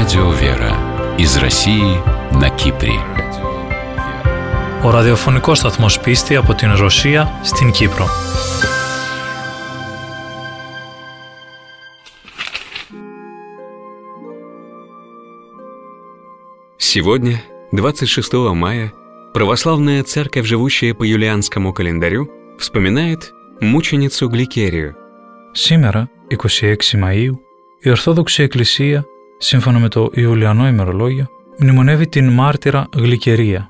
Радио Вера из России на Κύπρη. Ο ραδιοφωνικός σταθμός Πίστη από την Ρωσία στην Κύπρο. Сегодня, 26 мая, православная церковь, живущая по юлианскому календарю, вспоминает мученицу Гликерию. Σήμερα, 26 Μαΐου, η Ορθόδοξη Εκκλησία, σύμφωνα με το Ιουλιανό ημερολόγιο, μνημονεύει την μάρτυρα Гликерия.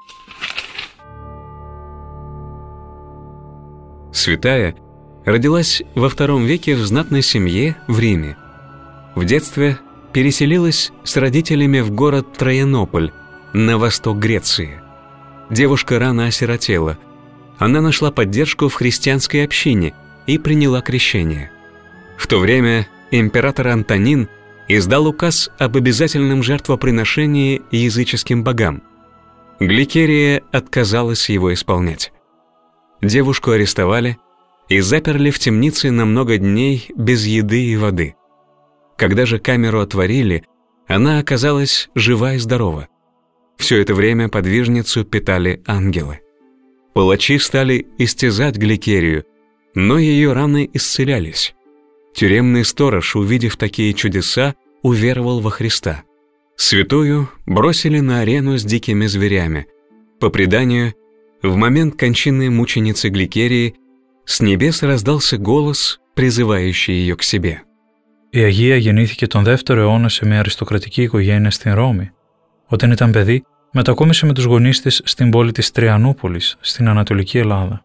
Святая родилась во II веке в знатной семье в Риме. В детстве переселилась с родителями в город Троянополь, на восток Греции. Девушка рано осиротела. Она нашла поддержку в христианской общине и приняла крещение. В то время император Антонин издал указ об обязательном жертвоприношении языческим богам. Гликерия отказалась его исполнять. Девушку арестовали и заперли в темнице на много дней без еды и воды. Когда же камеру отворили, она оказалась жива и здорова. Все это время подвижницу питали ангелы. Палачи стали истязать Гликерию, но ее раны исцелялись. Тюремный сторож, увидев такие чудеса, уверовал во Христа. Святую бросили на арену с дикими зверями. По преданию, в момент кончины мученицы Гликерии с небес раздался голос, призывающий ее к себе. Η Αγία γεννήθηκε τον 2ο αιώνα σε μια αριστοκρατική οικογένεια στην Ρώμη. Όταν ήταν παιδί, μετακόμισε με τους γονείς της στην πόλη της Τριανούπολης, στην Ανατολική Ελλάδα.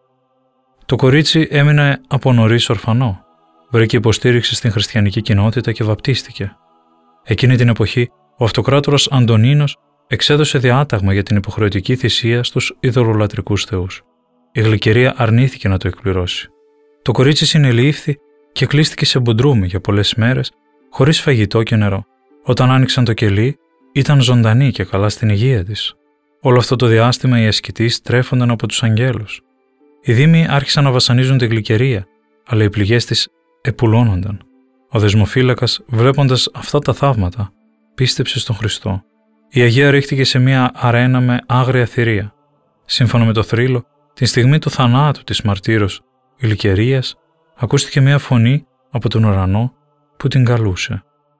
Το κορίτσι έμεινε από νωρίς ορφανό. Βρήκε υποστήριξη στην χριστιανική κοινότητα και βαπτίστηκε. Εκείνη την εποχή, ο αυτοκράτορας Αντωνίνος εξέδωσε διάταγμα για την υποχρεωτική θυσία στους ειδωλολατρικούς θεούς. Η Γλικερία αρνήθηκε να το εκπληρώσει. Το κορίτσι συνελήφθη και κλείστηκε σε μπουντρούμι για πολλές μέρες, χωρίς φαγητό και νερό. Όταν άνοιξαν το κελί, ήταν ζωντανή και καλά στην υγεία της. Όλο αυτό το διάστημα οι ασκητείς τρέφονταν από τους αγγέλους. Οι δήμοι άρχισαν να βασανίζουν τη Γλικερία, αλλά οι πληγές της επουλώνονταν. Ο δεσμοφύλακας, βλέποντας αυτά τα θαύματα, πίστεψε στον Χριστό. Η Αγία ρίχτηκε σε μια αρένα με άγρια θηρία. Σύμφωνα με το θρύλο, την στιγμή του θανάτου της μαρτύρος Γλικερίας, ακούστηκε μια φωνή από τον ουρανό που την καλούσε.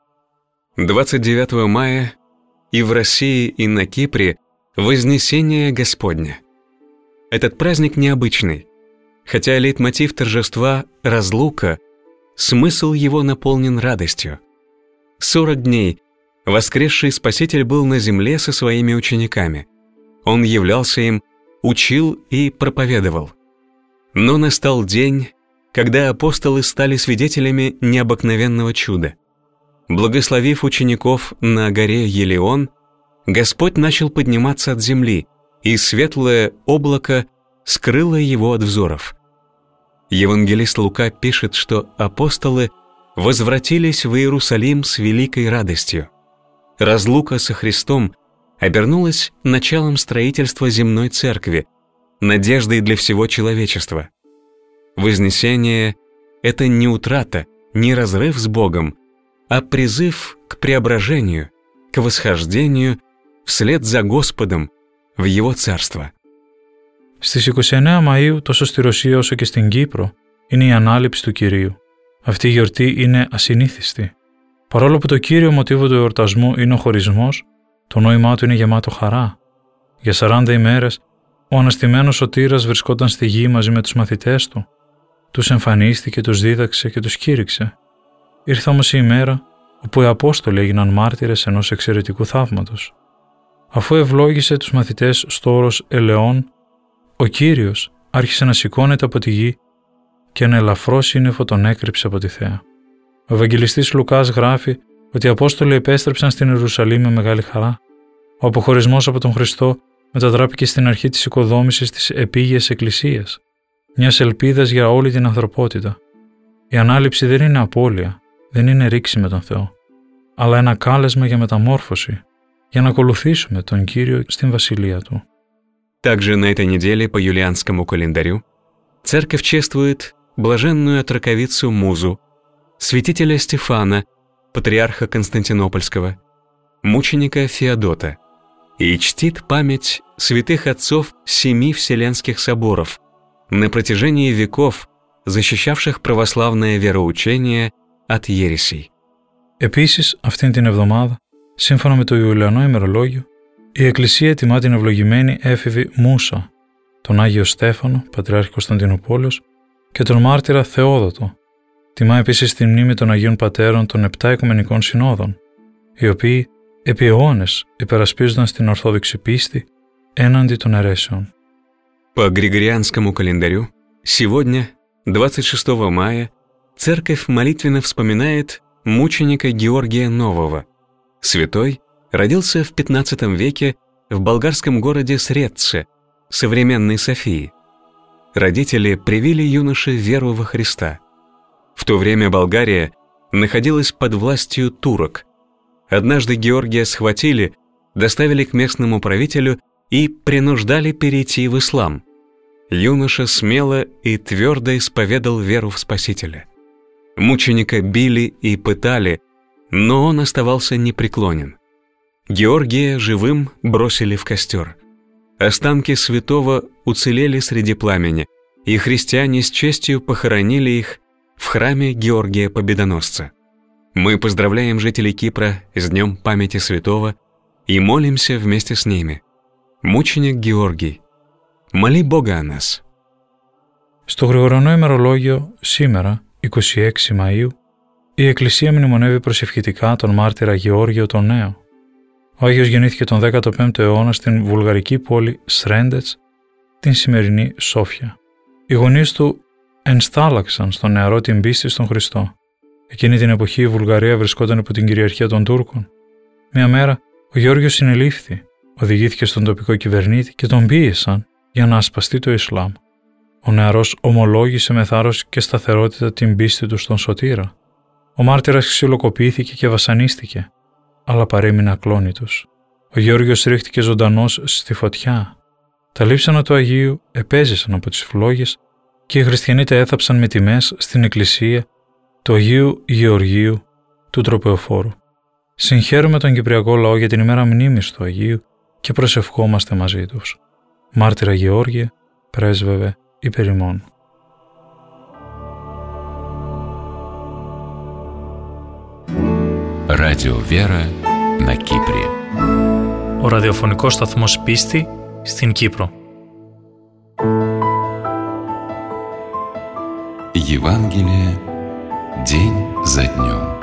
29 мая и в России, и на Кипре Вознесение Господне. Этот праздник необычный. Хотя лейтмотив торжества – разлука, смысл его наполнен радостью. 40 дней воскресший Спаситель был на земле со своими учениками. Он являлся им, учил и проповедовал. Но настал день, когда апостолы стали свидетелями необыкновенного чуда. Благословив учеников на горе Елеон, Господь начал подниматься от земли, и светлое облако скрыло его от взоров. Евангелист Лука пишет, что апостолы возвратились в Иерусалим с великой радостью. Разлука со Христом обернулась началом строительства земной церкви, надеждой для всего человечества. Вознесение – это не утрата, не разрыв с Богом, а призыв к преображению, к восхождению вслед за Господом в Его Царство. Στις 29 Μαΐου, τόσο στη Ρωσία όσο και στην Κύπρο, είναι η Ανάληψη του Κυρίου. Αυτή η γιορτή είναι ασυνήθιστη. Παρόλο που το κύριο μοτίβο του εορτασμού είναι ο χωρισμός, το νόημά του είναι γεμάτο χαρά. Για 40 ημέρες, ο αναστημένος σωτήρας βρισκόταν στη γη μαζί με τους μαθητές του. Τους εμφανίστηκε, τους δίδαξε και τους κήρυξε. Ήρθε όμως η ημέρα όπου οι Απόστολοι έγιναν μάρτυρες ενός εξαιρετικού θαύματος. Αφού ευλόγησε τους μαθητές στο όρος Ελεών, ο Κύριος άρχισε να σηκώνεται από τη γη και ένα ελαφρό σύννεφο τον έκρυψε από τη θέα. Ο Ευαγγελιστής Λουκάς γράφει ότι οι Απόστολοι επέστρεψαν στην Ιερουσαλήμ με μεγάλη χαρά. Ο αποχωρισμός από τον Χριστό μετατράπηκε στην αρχή της οικοδόμησης της επίγειας Εκκλησίας, μιας ελπίδας για όλη την ανθρωπότητα. Η Ανάληψη δεν είναι απώλεια, δεν είναι ρήξη με τον Θεό, αλλά ένα κάλεσμα για μεταμόρφωση, για να ακολουθήσουμε τον Κύριο στην Βασιλεία Του. Также на этой неделе по юлианскому календарю церковь чествует блаженную отроковицу Музу, святителя Стефана, патриарха Константинопольского, мученика Феодота, и чтит память святых отцов 7 Вселенских соборов, на протяжении веков защищавших православное вероучение от ересей. Επίσης, αυτήν την εβδομάδα, σύμφωνα με το Ιουλιανό ημερολόγιο, η Εκκλησία τιμά την ευλογημένη έφηβη Μούσα, τον Άγιο Στέφανο, Πατριάρχη Κωνσταντινούπολεως, και τον μάρτυρα Θεόδοτο. Τιμά επίσης τη μνήμη των Αγίων Πατέρων των 7 Οικουμενικών Συνόδων, οι οποίοι επί αιώνες υπερασπίζονταν στην Ορθόδοξη πίστη έναντι των αιρέσεων. По Григорианскому календарю, сегодня, 26 мая, Церковь молитвенно вспоминает мученика Георгия Нового. Святой родился в XV веке в болгарском городе Средце, современной Софии. Родители привили юноше веру во Христа. В то время Болгария находилась под властью турок. Однажды Георгия схватили, доставили к местному правителю и принуждали перейти в ислам. Юноша смело и твердо исповедал веру в Спасителя. Мученика били и пытали, но он оставался непреклонен. Георгия живым бросили в костер. Останки святого уцелели среди пламени, и христиане с честью похоронили их в храме Георгия Победоносца. Мы поздравляем жителей Кипра с Днем памяти святого и молимся вместе с ними. Мученик Георгий, моли Бога о нас. Στο Γρηγορανό ημερολόγιο σήμερα, 26 Μαΐου, η Εκκλησία μνημονεύει προσευχητικά τον μάρτυρα Γεώργιο τον Νέο. Ο Άγιος γεννήθηκε τον 15ο αιώνα στην βουλγαρική πόλη Σρέντετς, την σημερινή Σόφια. Οι γονείς του ενστάλλαξαν στον νεαρό την πίστη στον Χριστό. Εκείνη την εποχή η Βουλγαρία βρισκόταν υπό την κυριαρχία των Τούρκων. Μια μέρα ο Γεώργιος συνελήφθη, οδηγήθηκε στον τοπικό κυβερνήτη και τον πίεσαν για να ασπαστεί το Ισλάμ. Ο νεαρός ομολόγησε με θάρρος και σταθερότητα την πίστη του στον Σωτήρα. Ο μάρτυρας ξυλοκοπήθηκε και βασανίστηκε, αλλά παρέμεινε ακλόνητος. Ο Γεώργιος ρίχτηκε ζωντανός στη φωτιά. Τα λείψανα του Αγίου επέζησαν από τις φλόγες και οι χριστιανοί τα έθαψαν με τιμές στην εκκλησία του Αγίου Γεωργίου του Τροπεοφόρου. Συγχαίρουμε τον Κυπριακό λαό για την ημέρα μνήμης του Αγίου και προσευχόμαστε μαζί τους. Μάρτυρα Γεώργιε, πρέσβευε υπέρ ημών. Радио Вера на Κύπρη. Ο ραδιοφωνικός σταθμός Πίστη στην Κύπρο. Евангелие день за днем.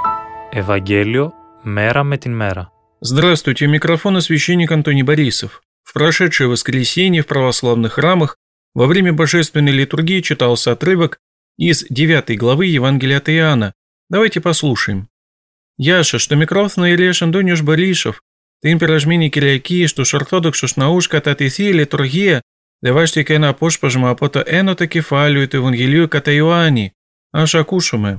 Ευαγγέλιο μέρα με την μέρα. Здравствуйте, у микрофона священник Антоний Борисов. В прошедшее воскресенье в православных храмах во время божественной литургии читался отрывок из 9 главы Евангелия от Иоанна. Давайте послушаем. Яша, что микрофон Илеш Антониуш Борисов, την περασμένη Κυριακή στους Ορθόδοξους ναούς κατά τη Θεία Λειτουργία διαβάστηκε ένα απόσπασμα από το 1ο κεφάλαιο του Ευαγγελίου κατά Ιωάννη. Ας ακούσουμε.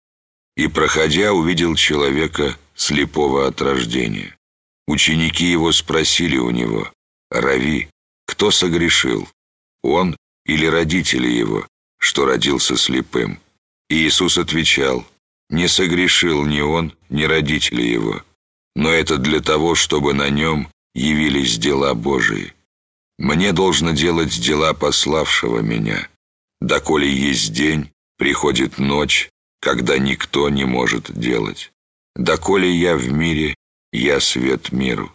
«И, проходя, увидел человека, слепого от рождения. Ученики его спросили у него: «Рави, кто согрешил, он или родители его, что родился слепым?» И Иисус отвечал: «Не согрешил ни он, ни родители его, но это для того, чтобы на нем явились дела Божии. Мне должно делать дела пославшего меня. Доколе есть день, приходит ночь, когда никто не может делать. Доколе я в мире, я свет миру».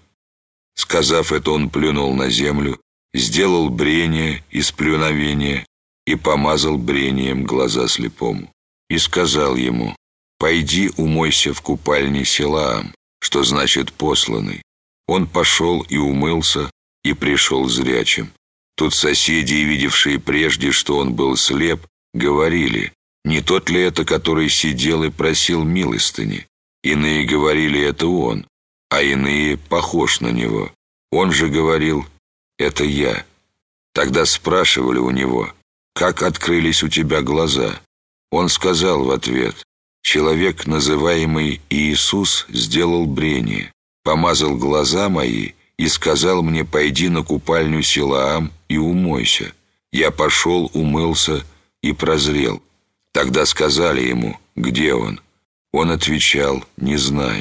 Сказав это, он плюнул на землю, сделал брение из плюновения и помазал брением глаза слепому. И сказал ему: «Пойди умойся в купальне Силаам», что значит «посланный». Он пошел и умылся, и пришел зрячим. Тут соседи, видевшие прежде, что он был слеп, говорили: «Не тот ли это, который сидел и просил милостыни?» Иные говорили: «Это он», а иные: «Похож на него». Он же говорил: «Это я». Тогда спрашивали у него: «Как открылись у тебя глаза?» Он сказал в ответ: «Человек, называемый Иисус, сделал брение, помазал глаза мои и сказал мне: пойди на купальню Силаам и умойся. Я пошел, умылся и прозрел». Тогда сказали ему: «Где он?» Он отвечал: «Не знаю».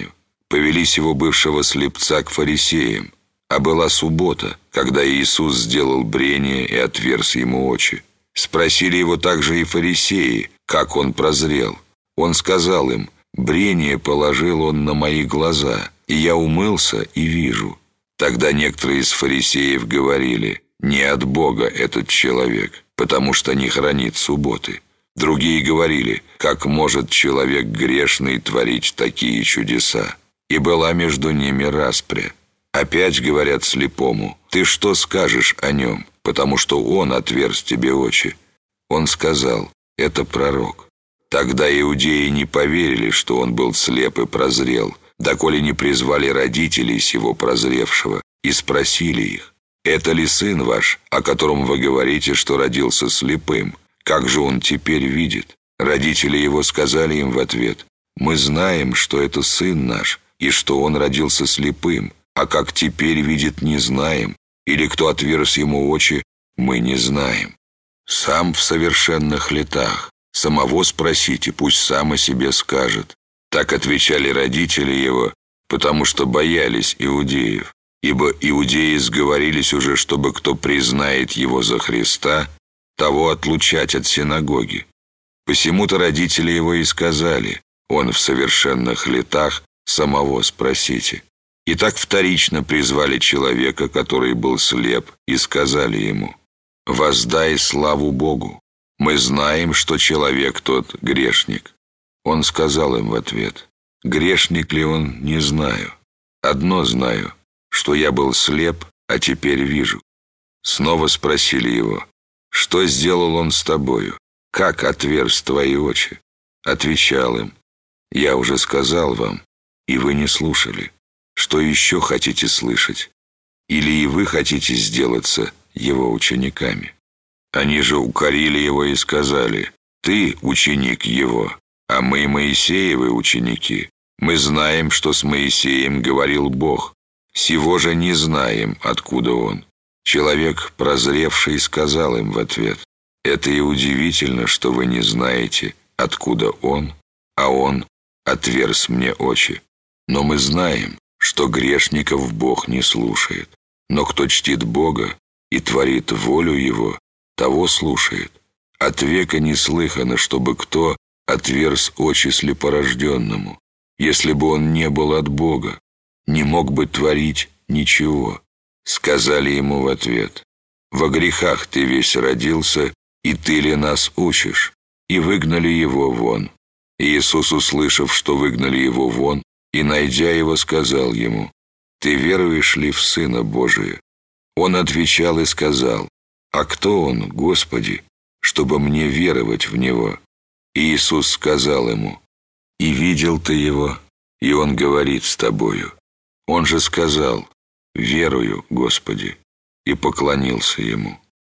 повели сего бывшего слепца к фарисеям, а была суббота, когда Иисус сделал брение и отверз ему очи. Спросили его также и фарисеи, как он прозрел. Он сказал им: «Брение положил он на мои глаза, и я умылся и вижу». Тогда некоторые из фарисеев говорили: «Не от Бога этот человек, потому что не хранит субботы». Другие говорили: «Как может человек грешный творить такие чудеса?» И была между ними распря. Опять говорят слепому: «Ты что скажешь о нем, потому что он отверз тебе очи?» Он сказал: «Это пророк». Тогда иудеи не поверили, что он был слеп и прозрел, доколе не призвали родителей сего прозревшего и спросили их: «Это ли сын ваш, о котором вы говорите, что родился слепым? Как же он теперь видит?» Родители его сказали им в ответ: «Мы знаем, что это сын наш, и что он родился слепым, а как теперь видит, не знаем, или кто отверз ему очи, мы не знаем. Сам в совершенных летах, самого спросите, пусть сам о себе скажет». Так отвечали родители его, потому что боялись иудеев, ибо иудеи сговорились уже, чтобы кто признает его за Христа, того отлучать от синагоги. Посему-то родители его и сказали: «Он в совершенных летах, самого спросите». И так вторично призвали человека, который был слеп, и сказали ему: «Воздай славу Богу. Мы знаем, что человек тот грешник». Он сказал им в ответ: «Грешник ли он, не знаю. Одно знаю, что я был слеп, а теперь вижу». Снова спросили его: «Что сделал он с тобою? Как отверз твои очи?» Отвечал им: «Я уже сказал вам, и вы не слушали. Что еще хотите слышать? Или и вы хотите сделаться его учениками?» Они же укорили его и сказали: «Ты ученик его, а мы Моисеевы ученики. Мы знаем, что с Моисеем говорил Бог. Сего же не знаем, откуда он». Человек, прозревший, сказал им в ответ: «Это и удивительно, что вы не знаете, откуда он, а он отверз мне очи. Но мы знаем, что грешников Бог не слушает. Но кто чтит Бога и творит волю Его, того слушает. От века не слыхано, чтобы кто отверз очи слепорожденному. Если бы он не был от Бога, не мог бы творить ничего». Сказали ему в ответ: «Во грехах ты весь родился, и ты ли нас учишь?» И выгнали его вон. И Иисус, услышав, что выгнали его вон, и, найдя его, сказал ему: «Ты веруешь ли в Сына Божия?» Он отвечал и сказал: «А кто он, Господи, чтобы мне веровать в него?» И Иисус сказал ему: «И видел ты его, и он говорит с тобою». Он же сказал: «Верую, Господи», и поклонился ему.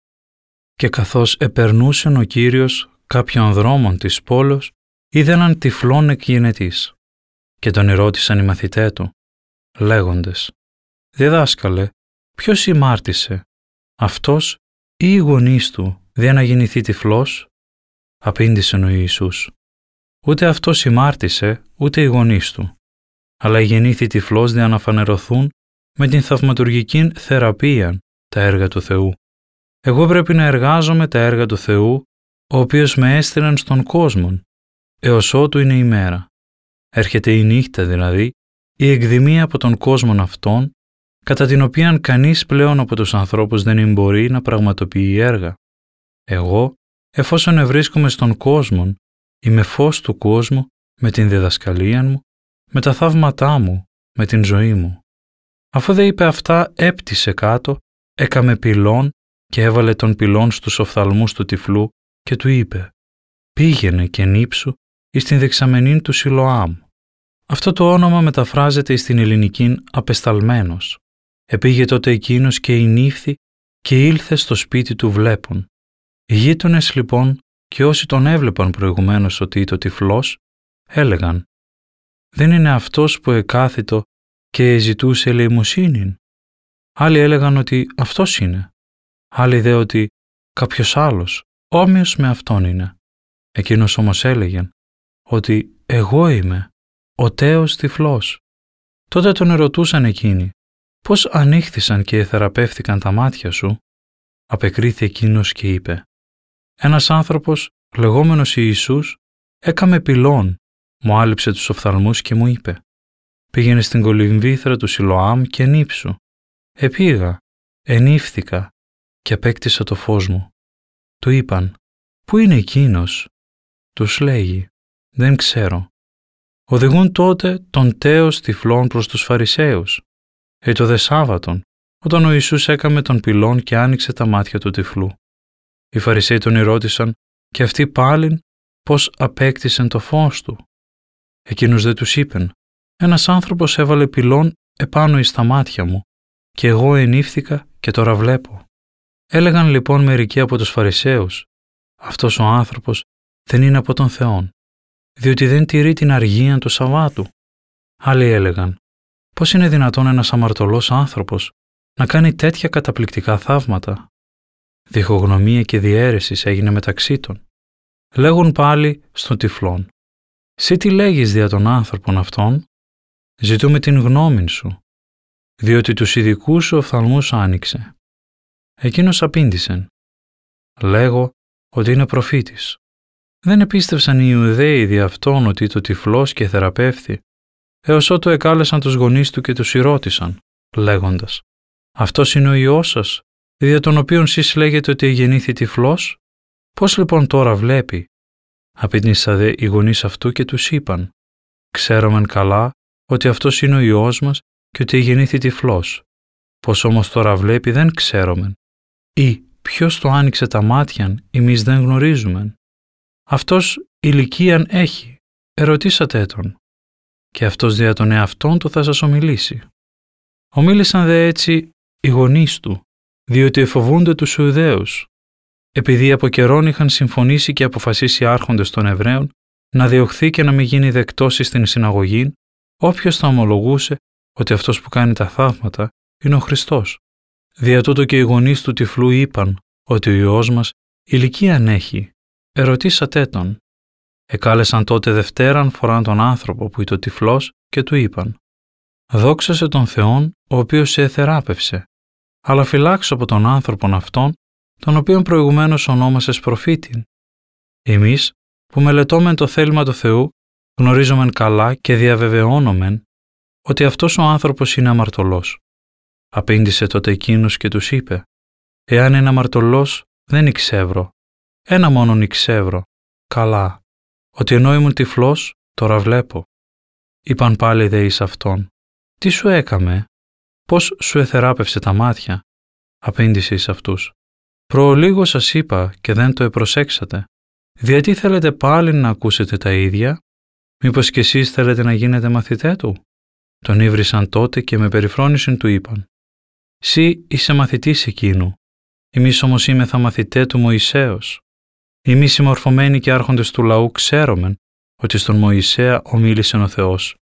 Και καθώς επερνούσεν ο Κύριος κάποιον δρόμον της πόλος, είδε έναν τυφλόν εκγενετής, και τον ερώτησαν οι μαθητέ του, λέγοντες: «Διδάσκαλε, ποιος ημάρτησε, αυτός ή οι γονείς του, δια να γεννηθεί τυφλός?» Απήντησεν ο Ιησούς: «Ούτε αυτός ημάρτησε, ούτε οι γονείς του, αλλά γεννήθη τυφλός δια να φανερωθούν με την θαυματουργική θεραπεία τα έργα του Θεού. Εγώ πρέπει να εργάζομαι τα έργα του Θεού, ο οποίος με έστειλαν στον κόσμο, έως ότου είναι η μέρα. Έρχεται η νύχτα δηλαδή, η εκδημία από τον κόσμον αυτόν, κατά την οποία κανείς πλέον από τους ανθρώπους δεν μπορεί να πραγματοποιεί έργα. Εγώ, εφόσον ευρίσκομαι στον κόσμο, είμαι φως του κόσμου με την διδασκαλία μου, με τα θαύματά μου, με την ζωή μου». Αφού δε είπε αυτά, έπτυσε κάτω, έκαμε πυλών και έβαλε τον πυλών στους οφθαλμούς του τυφλού και του είπε: «Πήγαινε και νύψου εις την δεξαμενήν του Σιλοάμ». Αυτό το όνομα μεταφράζεται στην ελληνικήν απεσταλμένος. Επήγε τότε εκείνος και ενήφθη και ήλθε στο σπίτι του βλέπων. Οι γείτονες λοιπόν και όσοι τον έβλεπαν προηγουμένως ότι ήταν τυφλός, έλεγαν: «Δεν είναι αυτός που εκάθιτο και ζητούσε ελεημοσύνην?» Άλλοι έλεγαν ότι αυτός είναι. Άλλοι δε ότι κάποιος άλλος, όμοιος με αυτόν είναι. Εκείνος όμως έλεγε ότι εγώ είμαι ο τέος τυφλός. Τότε τον ερωτούσαν εκείνοι, «Πώς ανοίχθησαν και εθεραπεύθηκαν τα μάτια σου?» Απεκρίθη εκείνος και είπε, «Ένας άνθρωπος, λεγόμενος Ιησούς, έκαμε πυλών, μου άλυψε τους οφθαλμούς και μου είπε, πήγαινε στην κολυμβήθρα του Σιλοάμ και νύψου. Επήγα, ενύφθηκα και απέκτησα το φως μου. Του είπαν, «Πού είναι εκείνος?» Τους λέγει, «Δεν ξέρω». Οδηγούν τότε τον τέος τυφλών προς τους Φαρισαίους. Το δε Σάββατον, όταν ο Ιησούς έκαμε τον πυλών και άνοιξε τα μάτια του τυφλού. Οι Φαρισαίοι τον ρώτησαν και αυτοί πάλιν πώς απέκτησαν το φως του. Εκείνος δε τους είπεν, «Ένας άνθρωπος έβαλε πυλών επάνω εις τα μάτια μου και εγώ ενύφθηκα και τώρα βλέπω». Έλεγαν λοιπόν μερικοί από τους Φαρισαίους, «Αυτός ο άνθρωπος δεν είναι από τον Θεόν, διότι δεν τηρεί την αργία του Σαββάτου». Άλλοι έλεγαν, «Πώς είναι δυνατόν ένας αμαρτωλός άνθρωπος να κάνει τέτοια καταπληκτικά θαύματα?» Διχογνωμία και διαίρεση έγινε μεταξύ των. Λέγουν πάλι στον τυφλόν, «Συ τι λέγεις δια των άνθρωπων αυτών?» Ζητούμε την γνώμη σου, διότι τους ειδικούς σου οφθαλμούς άνοιξε. Εκείνος απήντησεν, «Λέγω ότι είναι προφήτης». Δεν επίστευσαν οι Ιουδαίοι δι' αυτόν ότι το τυφλός και θεραπεύθη, έως ότου εκάλεσαν τους γονείς του και τους ρώτησαν, λέγοντας, «Αυτός είναι ο Υιός σας, δια τον οποίον σεις λέγετε ότι γεννήθη τυφλός? Πώς λοιπόν τώρα βλέπει?» Απήντησαν δε οι γονείς αυτού και τους είπαν, «Ξέρομεν καλά ότι αυτός είναι ο Υιός μας και ότι γεννήθη τυφλός. Πώς όμως τώρα βλέπει δεν ξέρομεν. Ή ποιος το άνοιξε τα μάτιαν, εμείς δεν γνωρίζουμεν. Αυτός ηλικίαν έχει, ερωτήσατε τον. Και αυτός δια τον εαυτόν του θα σας ομιλήσει». Ομίλησαν δε έτσι οι γονείς του, διότι εφοβούνται τους Ιουδαίους, επειδή από καιρόν είχαν συμφωνήσει και αποφασίσει οι άρχοντες των Εβραίων να διωχθεί και να μην γίνει δεκτός στην συναγωγή όποιος θα ομολογούσε ότι αυτός που κάνει τα θαύματα είναι ο Χριστός. Δια τούτο και οι γονείς του τυφλού είπαν ότι ο Υιός μας ηλικίαν έχει, ερωτήσατε τον. Εκάλεσαν τότε δευτέραν φοράν τον άνθρωπο που ήταν τυφλός και του είπαν, «Δόξασε τον Θεόν ο οποίος σε εθεράπευσε, αλλά φυλάξω από τον άνθρωπον αυτόν, τον οποίον προηγουμένως ονόμασες προφήτην. Εμείς που μελετώμεν το θέλημα του Θεού, γνωρίζομεν καλά και διαβεβαιώνομεν ότι αυτός ο άνθρωπος είναι αμαρτωλός». Απήντησε τότε εκείνος και τους είπε, «Εάν είναι αμαρτωλός, δεν ηξεύρω. Ένα μόνον ηξεύρω, καλά, ότι ενώ ήμουν τυφλός, τώρα βλέπω». Είπαν πάλι δε εις αυτόν, «Τι σου έκαμε, πώς σου εθεράπευσε τα μάτια?» Απήντησε εις αυτούς, «Προλίγο σας είπα και δεν το επροσέξατε. Γιατί θέλετε πάλι να ακούσετε τα ίδια? Μήπως κι εσείς θέλετε να γίνετε μαθητέ του?» Τον ήβρισαν τότε και με περιφρόνησιν του είπαν, «Συ είσαι μαθητής εκείνου, εμείς όμως είμεθα μαθητέ του Μωυσέως. Εμείς οι μορφωμένοι και άρχοντες του λαού ξέρομεν ότι στον Μωυσέα ομίλησεν ο Θεός.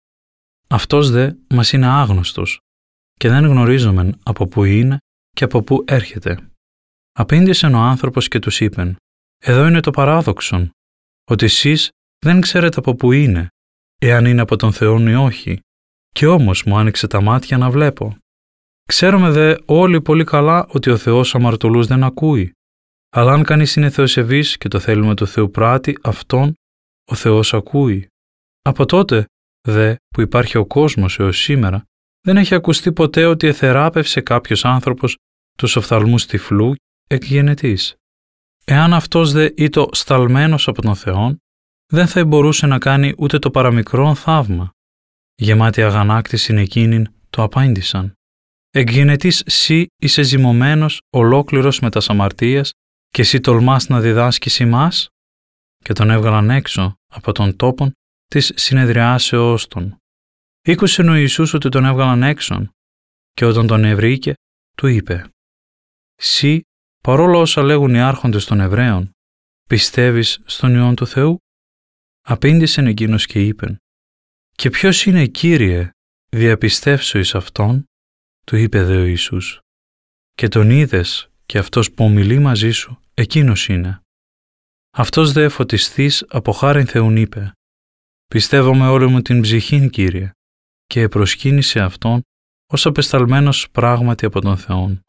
Αυτός δε μας είναι άγνωστος και δεν γνωρίζομεν από πού είναι και από πού έρχεται». Απήντησεν ο άνθρωπος και τους είπεν, «Εδώ είναι το παράδοξον, ότι εσείς δεν ξέρετε από πού είναι, εάν είναι από τον Θεόν ή όχι, και όμως μου άνοιξε τα μάτια να βλέπω. Ξέρουμε δε όλοι πολύ καλά ότι ο Θεός αμαρτωλούς δεν ακούει, αλλά αν κανείς είναι θεοσεβής και το θέλημα του Θεού πράττει, αυτόν ο Θεός ακούει. Από τότε δε που υπάρχει ο κόσμος έως σήμερα, δεν έχει ακουστεί ποτέ ότι εθεράπευσε κάποιος άνθρωπος τους οφθαλμούς τυφλού εκ γενετής. Εάν αυτός δε ήτο σταλμένος από τον Θεόν, δεν θα μπορούσε να κάνει ούτε το παραμικρόν θαύμα. Γεμάτοι αγανάκτησιν εκείνην το απάντησαν, «Εκ γενετής σύ είσαι ζυμωμένος ολόκληρος με τας αμαρτίας και σύ τολμάς να διδάσκεις ημάς?» Και τον έβγαλαν έξω από τον τόπον της συνεδριάσεώς των. Ήκουσεν ο Ιησούς ότι τον έβγαλαν έξω και όταν τον ευρήκε, του είπε, «Συ, παρόλο όσα λέγουν οι άρχοντες των Εβραίων, πιστεύεις στον Υιόν του Θεού?» Απήντησεν εκείνος και είπεν, «Και ποιος είναι, Κύριε, διαπιστεύσω εις αυτόν?» Του είπε δε ο Ιησούς, «Και τον είδες και αυτός που ομιλεί μαζί σου, εκείνος είναι». Αυτός δε φωτιστής από χάριν Θεούν είπε, «Πιστεύω με όλη μου την ψυχήν, Κύριε, και προσκύνησε Αυτόν ως απεσταλμένος πράγματι από τον Θεόν.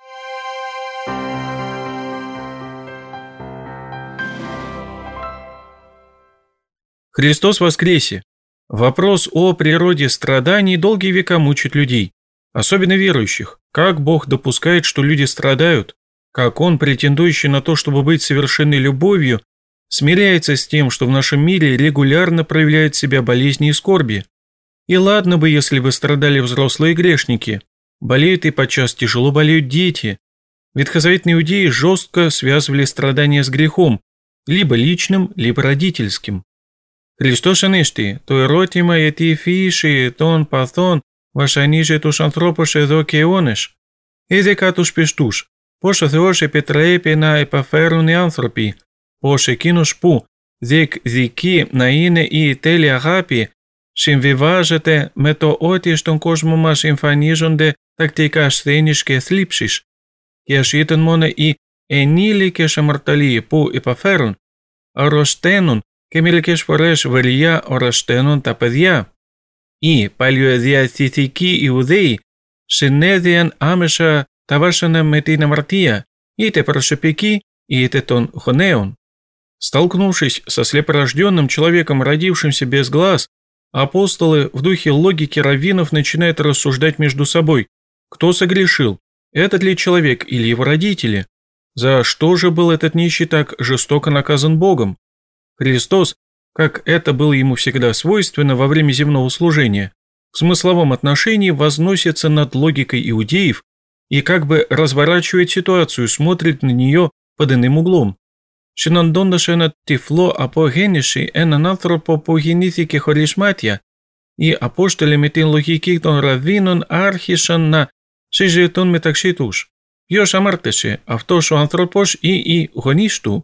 Христос воскресе! Вопрос о природе страданий долгие века мучит людей, особенно верующих. Как Бог допускает, что люди страдают? Как Он, претендующий на то, чтобы быть совершенной любовью, смиряется с тем, что в нашем мире регулярно проявляют себя болезни и скорби? И ладно бы, если бы страдали взрослые грешники. Болеют и подчас тяжело болеют дети. Ветхозаветные иудеи жестко связывали страдания с грехом, либо личным, либо родительским. Χριστός Ανέστη, το ερώτημα γιατί η φύση των παθών βασανίζει τους ανθρώπους εδώ και αιώνες. Ειδικά τους πιστούς, πώς ο Θεός επιτρέπει να επαφέρουν οι άνθρωποι, πως εκείνος που διεκδικεί να είναι η τέλεια αγάπη συμβιβάζεται με το ότι στον κόσμο μας εμφανίζονται τακτικά ασθένειες και θλίψεις, και ας ήταν μόνο οι ενήλικες αμαρτωλοί που υπαφέρουν, αρρωσταίνουν και μερικές φορές βαριά αρρωσταίνουν τα παιδιά. Οι παλαιοδιαθητικοί Ιουδαίοι συνέδειαν άμεσα τα βάσανα με την αμαρτία, είτε προσωπική, είτε των γονέων. Столкнувшись со слепорожденным человеком, родившимся без глаз, апостолы в духе логики раввинов начинают рассуждать между собой, кто согрешил, этот ли человек или его родители, за что же был этот нищий так жестоко наказан Богом. Христос, как это было ему всегда свойственно во время земного служения, в смысловом отношении возносится над логикой иудеев и как бы разворачивает ситуацию, смотрит на нее под иным углом. Συναντώντας ένα τυφλό από γέννηση, έναν άνθρωπο που γεννήθηκε χωρίς μάτια, οι Απόστολοι με την λογική των ραββίνων άρχισαν να συζητούν μεταξύ τους. Ποιος αμάρτησε, αυτός ο άνθρωπος ή οι γονείς του?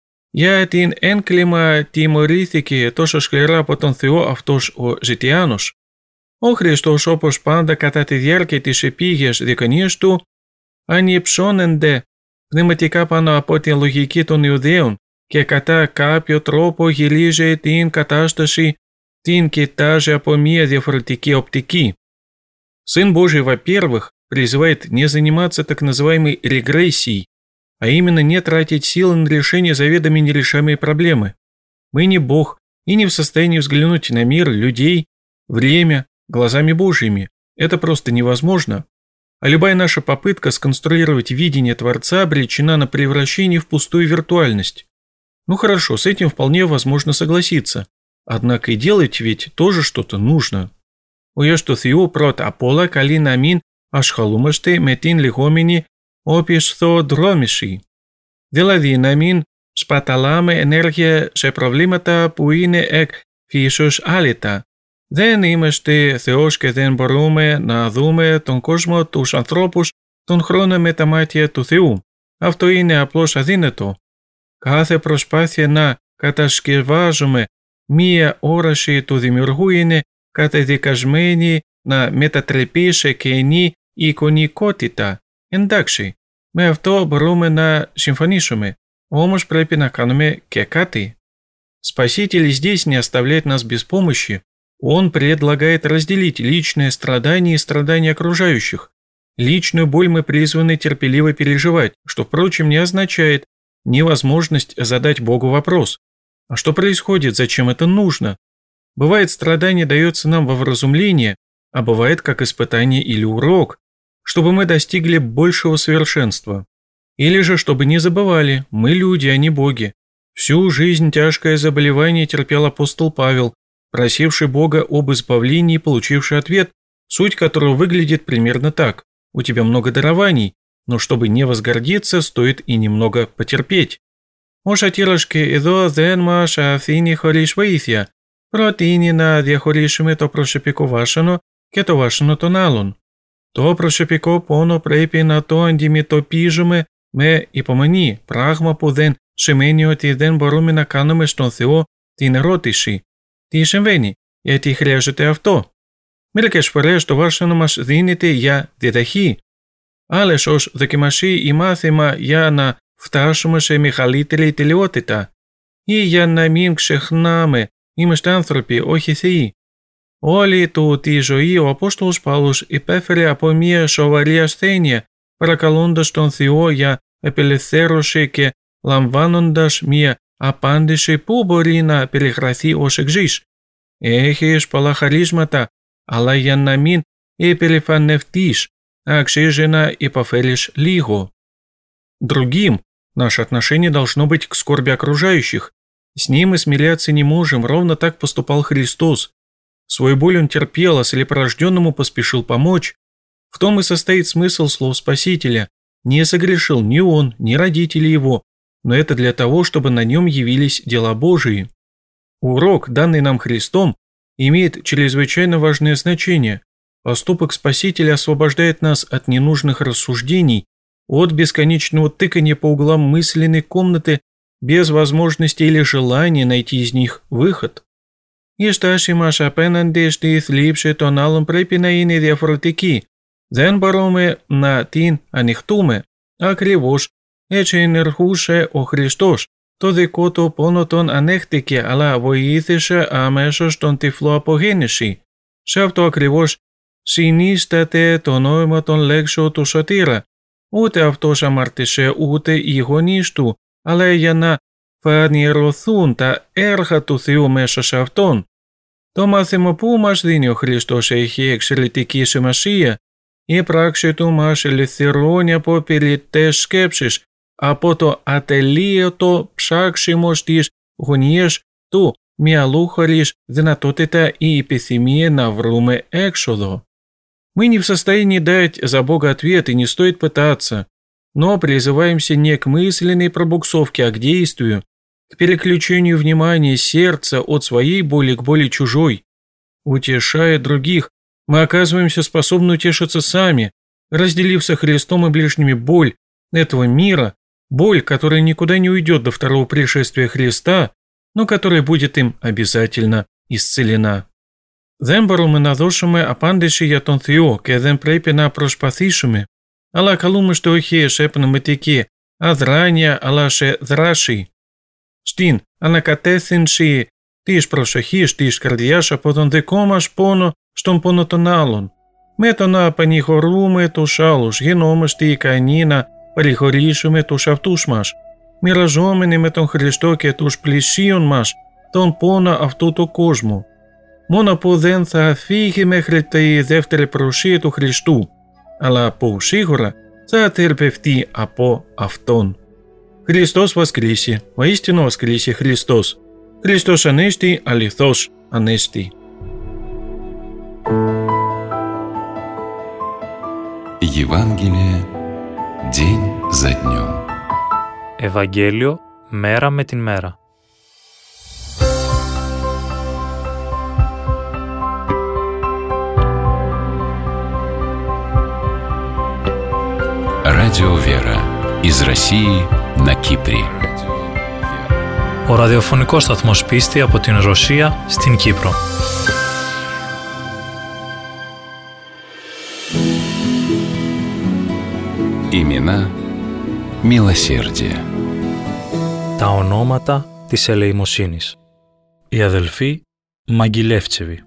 Για την έγκλημα τιμωρήθηκε τόσο σκληρά από τον Θεό αυτός ο ζητιάνος. Ο Χριστός, όπως πάντα κατά τη διάρκεια της επίγειας διοκονίας του, ανυψώνεται πνευματικά πάνω από την λογική των Ιουδαίων και κατά κάποιο τρόπο γυρίζει την κατάσταση, την κοιτάζει από μια διαφορετική οπτική. Сын Божий, во-первых, призывает не заниматься так называемой регрессией, а именно не тратить силы на решение заведомо нерешаемой проблемы. Мы не Бог и не в состоянии взглянуть на мир, людей, время глазами Божьими. Это просто невозможно. А любая наша попытка сконструировать видение Творца обречена на превращение в пустую виртуальность. Ну хорошо, с этим вполне возможно согласиться. Однако и делать ведь тоже что-то нужно. Уеστο Θεού πρώτα απ' όλα καλεί να μην ασχολούμαστε με την λεγόμενη οπισθοδρόμηση. Δηλαδή να μην σπαταλάμε ενέργεια σε προβλήματα που είναι εκ φύσεως άλυτα. Δεν είμαστε Θεός και δεν μπορούμε να δούμε τον κόσμο, τους ανθρώπους, τον χρόνο με τα μάτια του Θεού. Αυτό είναι απλώς αδύνατο. Κάθε προσπάθεια να κατασκευάζουμε μία όραση του Δημιουργού είναι καταδικασμένη να μετατραπεί σε κενή εικονικότητα. Εντάξει, με αυτό μπορούμε να συμφωνήσουμε, όμως πρέπει να κάνουμε και κάτι. Спаситель здесь не оставляет нас без помощи. Он предлагает разделить личное страдание и страдания окружающих. Личную боль мы призваны терпеливо переживать, что, впрочем, не означает невозможность задать Богу вопрос. А что происходит, зачем это нужно? Бывает, страдание дается нам во вразумление, а бывает как испытание или урок, чтобы мы достигли большего совершенства. Или же, чтобы не забывали, мы люди, а не боги. Всю жизнь тяжкое заболевание терпел апостол Павел, просивший Бога об избавлении и получивший ответ, суть которого выглядит примерно так. У тебя много дарований, но чтобы не возгордиться, стоит и немного потерпеть. Όσα τύρασκε εδώ δεν μας αφήνει χωρίς βοήθεια. Προτείνει να διαχωρίσουμε το προσωπικό βάσανο και το βάσανο των άλλων. Το προσωπικό πόνο πρέπει να το αντιμετωπίζουμε με υπομονή, πράγμα που δεν σημαίνει ότι δεν μπορούμε να κάνουμε στον Θεό την ερώτηση. Τι συμβαίνει, γιατί χρειάζεται αυτό? Μερικές φορές το βάσανο μας δίνεται για διδαχή, άλλες ως δοκιμασία ή μάθημα για να φτάσουμε σε μεγαλύτερη τελειότητα ή για να μην ξεχνάμε, είμαστε άνθρωποι, όχι θεοί. Όλη του τη ζωή ο Απόστολος Παύλος υπέφερε από μια σοβαρή ασθένεια, παρακαλώντας τον Θεό για απελευθέρωση και λαμβάνοντας μια απάντηση που μπορεί να περιγραφεί ως εξής: «Έχεις πολλά χαρίσματα, αλλά για να μην υπερηφανευτείς, αξίζει να υποφέρεις λίγο». Другим наше отношение должно быть к скорби окружающих. С ним мы смиряться не можем, ровно так поступал Христос. Свою боль он терпел, а слепорожденному поспешил помочь. В том и состоит смысл слов Спасителя. Не согрешил ни он, ни родители его, но это для того, чтобы на нем явились дела Божии. Урок, данный нам Христом, имеет чрезвычайно важное значение. Поступок Спасителя освобождает нас от ненужных рассуждений, от бесконечного тыкания по углам мысленной комнаты без возможности или желания найти из них выход. Η στάση μας απέναντι στη θλίψη των άλλων πρέπει να είναι διαφορετική. Δεν μπορούμε να την ανοιχτούμε. Ακριβώς έτσι ενεργούσε ο Χριστός. Το δικό του πόνο τον ανέχτηκε, αλλά βοήθησε αμέσως τον τυφλό απογέννηση. Σε αυτό ακριβώς συνίσταται το νόημα των λέξεων του σωτήρα. Ούτε αυτός αμάρτησε, ούτε οι γονείς του, αλλά για να φανερωθούν τα έργα του Θεού μέσα σε αυτόν. Το μάθημα που μας δίνει ο Χριστός έχει εξαιρετική σημασία. Η πράξη του μας ελευθερώνει από περιττές σκέψεις, από το ατελείωτο ψάξιμο στις γωνίες του μυαλού χωρίς δυνατότητα ή επιθυμία να βρούμε έξοδο. Мы не в состоянии дать за Бога ответ и не стоит пытаться, но призываемся не к мысленной пробуксовке, а к действию, к переключению внимания сердца от своей боли к боли чужой. Утешая других, мы оказываемся способны утешиться сами, разделив со Христом и ближними боль этого мира, боль, которая никуда не уйдет до второго пришествия Христа, но которая будет им обязательно исцелена. Δεν μπορούμε να δώσουμε απάντηση για τον Θεό και δεν πρέπει να προσπαθήσουμε, αλλά καλούμαστε όχι σε πνευματική αδράνεια, αλλά σε δράση. Στην ανακατεύθυνση της προσοχής της καρδιάς από τον δικό μας πόνο στον πόνο των άλλων. Με το να πανηγορούμε τους άλλους, γινόμαστε ικανοί να παρηγορήσουμε τους αυτούς μας, μοιραζόμενοι με τον Χριστό και τους πλησίων μας τον πόνο αυτού του κόσμου. Μόνο που δεν θα φύγει μέχρι τη δεύτερη παρουσία του Χριστού, αλλά που σίγουρα θα θερπευτεί από Αυτόν. Χριστός воскресе, воистину воскресе Χριστός. Χριστός Ανέστη, αληθώς Ανέστη. Евангелие день за днем. Ευαγγέλιο μέρα με την μέρα. Радио «Вера» из России на Кипре. Ο ραδιοφωνικός σταθμός πίστη από την Ρωσία στην Κύπρο. Имена μилосердия. Τα ονόματα της ελεημοσύνης. Οι αδελφοί Могилевцевы.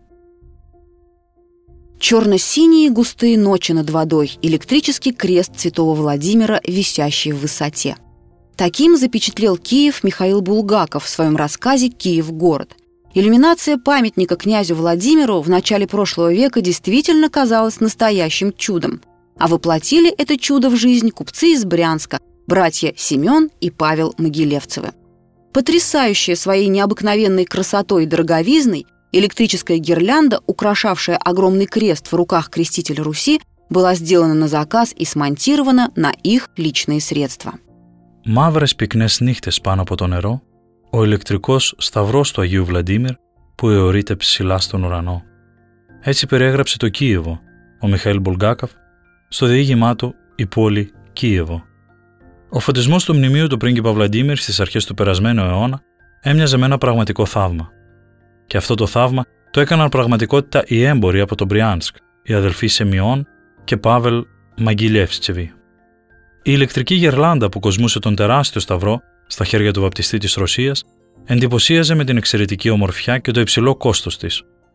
Черно-синие густые ночи над водой, электрический крест святого Владимира, висящий в высоте. Таким запечатлел Киев Михаил Булгаков в своем рассказе «Киев-город». Иллюминация памятника князю Владимиру в начале прошлого века действительно казалась настоящим чудом. А воплотили это чудо в жизнь купцы из Брянска, братья Семен и Павел Могилевцевы. Потрясающая своей необыкновенной красотой и дороговизной, электрическая гирлянда, украшавшая огромный крест в руках крестителя Руси, была сделана на заказ и смонтирована на их личные σредства. Μαύρες πυκνές νύχτες πάνω από το νερό, ο ηλεκτρικός σταυρός του Αγίου Βλαντίμιρ που αιωρείται ψηλά στον ουρανό. Έτσι περιέγραψε το Κίεβο ο Μιχαήλ Μπουλγκάκοφ στο διήγημά του «Η πόλη Κίεβο». Ο φωτισμός του μνημείου του πρίγκιπα Βλαντίμιρ στις αρχές του περασμένου αιώνα έμοιαζε με ένα πραγματικό θαύμα. Και αυτό το θαύμα το έκαναν πραγματικότητα οι έμποροι από το Μπριάνσκ, οι αδελφοί Σεμιών και Πάβελ Μογιλεύτσεβι. Η ηλεκτρική γερλάντα που κοσμούσε τον τεράστιο σταυρό στα χέρια του βαπτιστή της Ρωσίας εντυπωσίαζε με την εξαιρετική ομορφιά και το υψηλό κόστος της.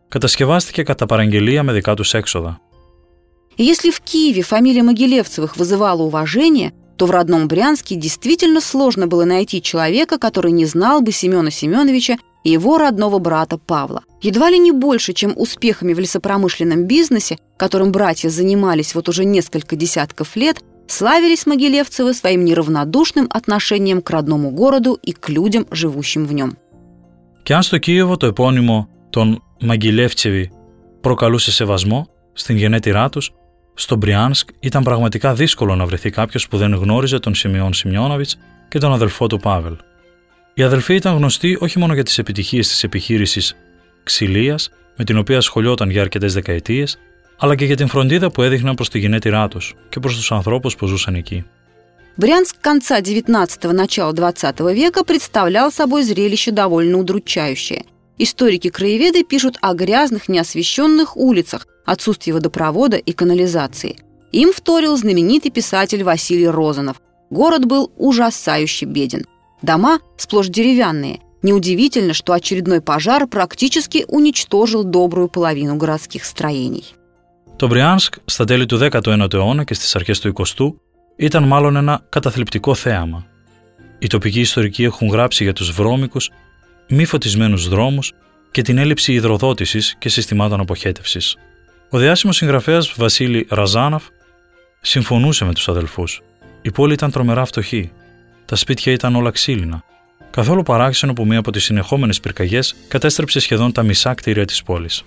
κατασκευάστηκε κατά παραγγελία με δικά τους έξοδα. И если в Киеве фамилия Могилевцевых вызывала уважение, то в родном Брянске действительно сложно было найти человека, который не знал бы Семена Семеновича и его родного брата Павла. Едва ли не больше, чем успехами в лесопромышленном бизнесе, которым братья занимались вот уже несколько десятков лет, славились Могилевцевы своим неравнодушным отношением к родному городу и к людям, живущим в нем. Και αν στο Κίεβο το επώνυμο των Μαγιλεύτσεβι προκαλούσε σεβασμό στην γενέτειρά τους, στο Μπριάνσκ ήταν πραγματικά δύσκολο να βρεθεί κάποιος που δεν γνώριζε τον Σιμεών Σιμεώνοβιτς και τον αδελφό του Πάβελ. Οι αδελφοί ήταν γνωστοί όχι μόνο για τις επιτυχίες της επιχείρησης ξυλίας, με την οποία ασχολιόταν για αρκετές δεκαετίες, αλλά και για την φροντίδα που έδειχναν προς τη γενέτειρά τους και προς τους ανθρώπους που ζούσαν εκεί. Брянск конца XIX – начала XX века представлял собой зрелище довольно удручающее. Историки-краеведы пишут о грязных, неосвещенных улицах, отсутствии водопровода и канализации. Им вторил знаменитый писатель Василий Розанов. Город был ужасающе беден. Дома сплошь деревянные. Неудивительно, что очередной пожар практически уничтожил добрую половину городских строений. Το Μπριάνσκ στα τέλη του 19ου αιώνα και στις αρχές του 20ου ήταν μάλλον ένα καταθλιπτικό θέαμα. Οι τοπικοί ιστορικοί έχουν γράψει για τους βρώμικους, μη φωτισμένους δρόμους και την έλλειψη υδροδότησης και συστημάτων αποχέτευσης. Ο διάσημος συγγραφέας Βασίλη Ραζάνοφ συμφωνούσε με τους αδελφούς. Η πόλη ήταν τρομερά φτωχή. Τα σπίτια ήταν όλα ξύλινα. Καθόλου παράξενο που μία από τις συνεχόμενες πυρκαγιές κατέστρεψε σχεδόν τα μισά κτίρια της πόλης.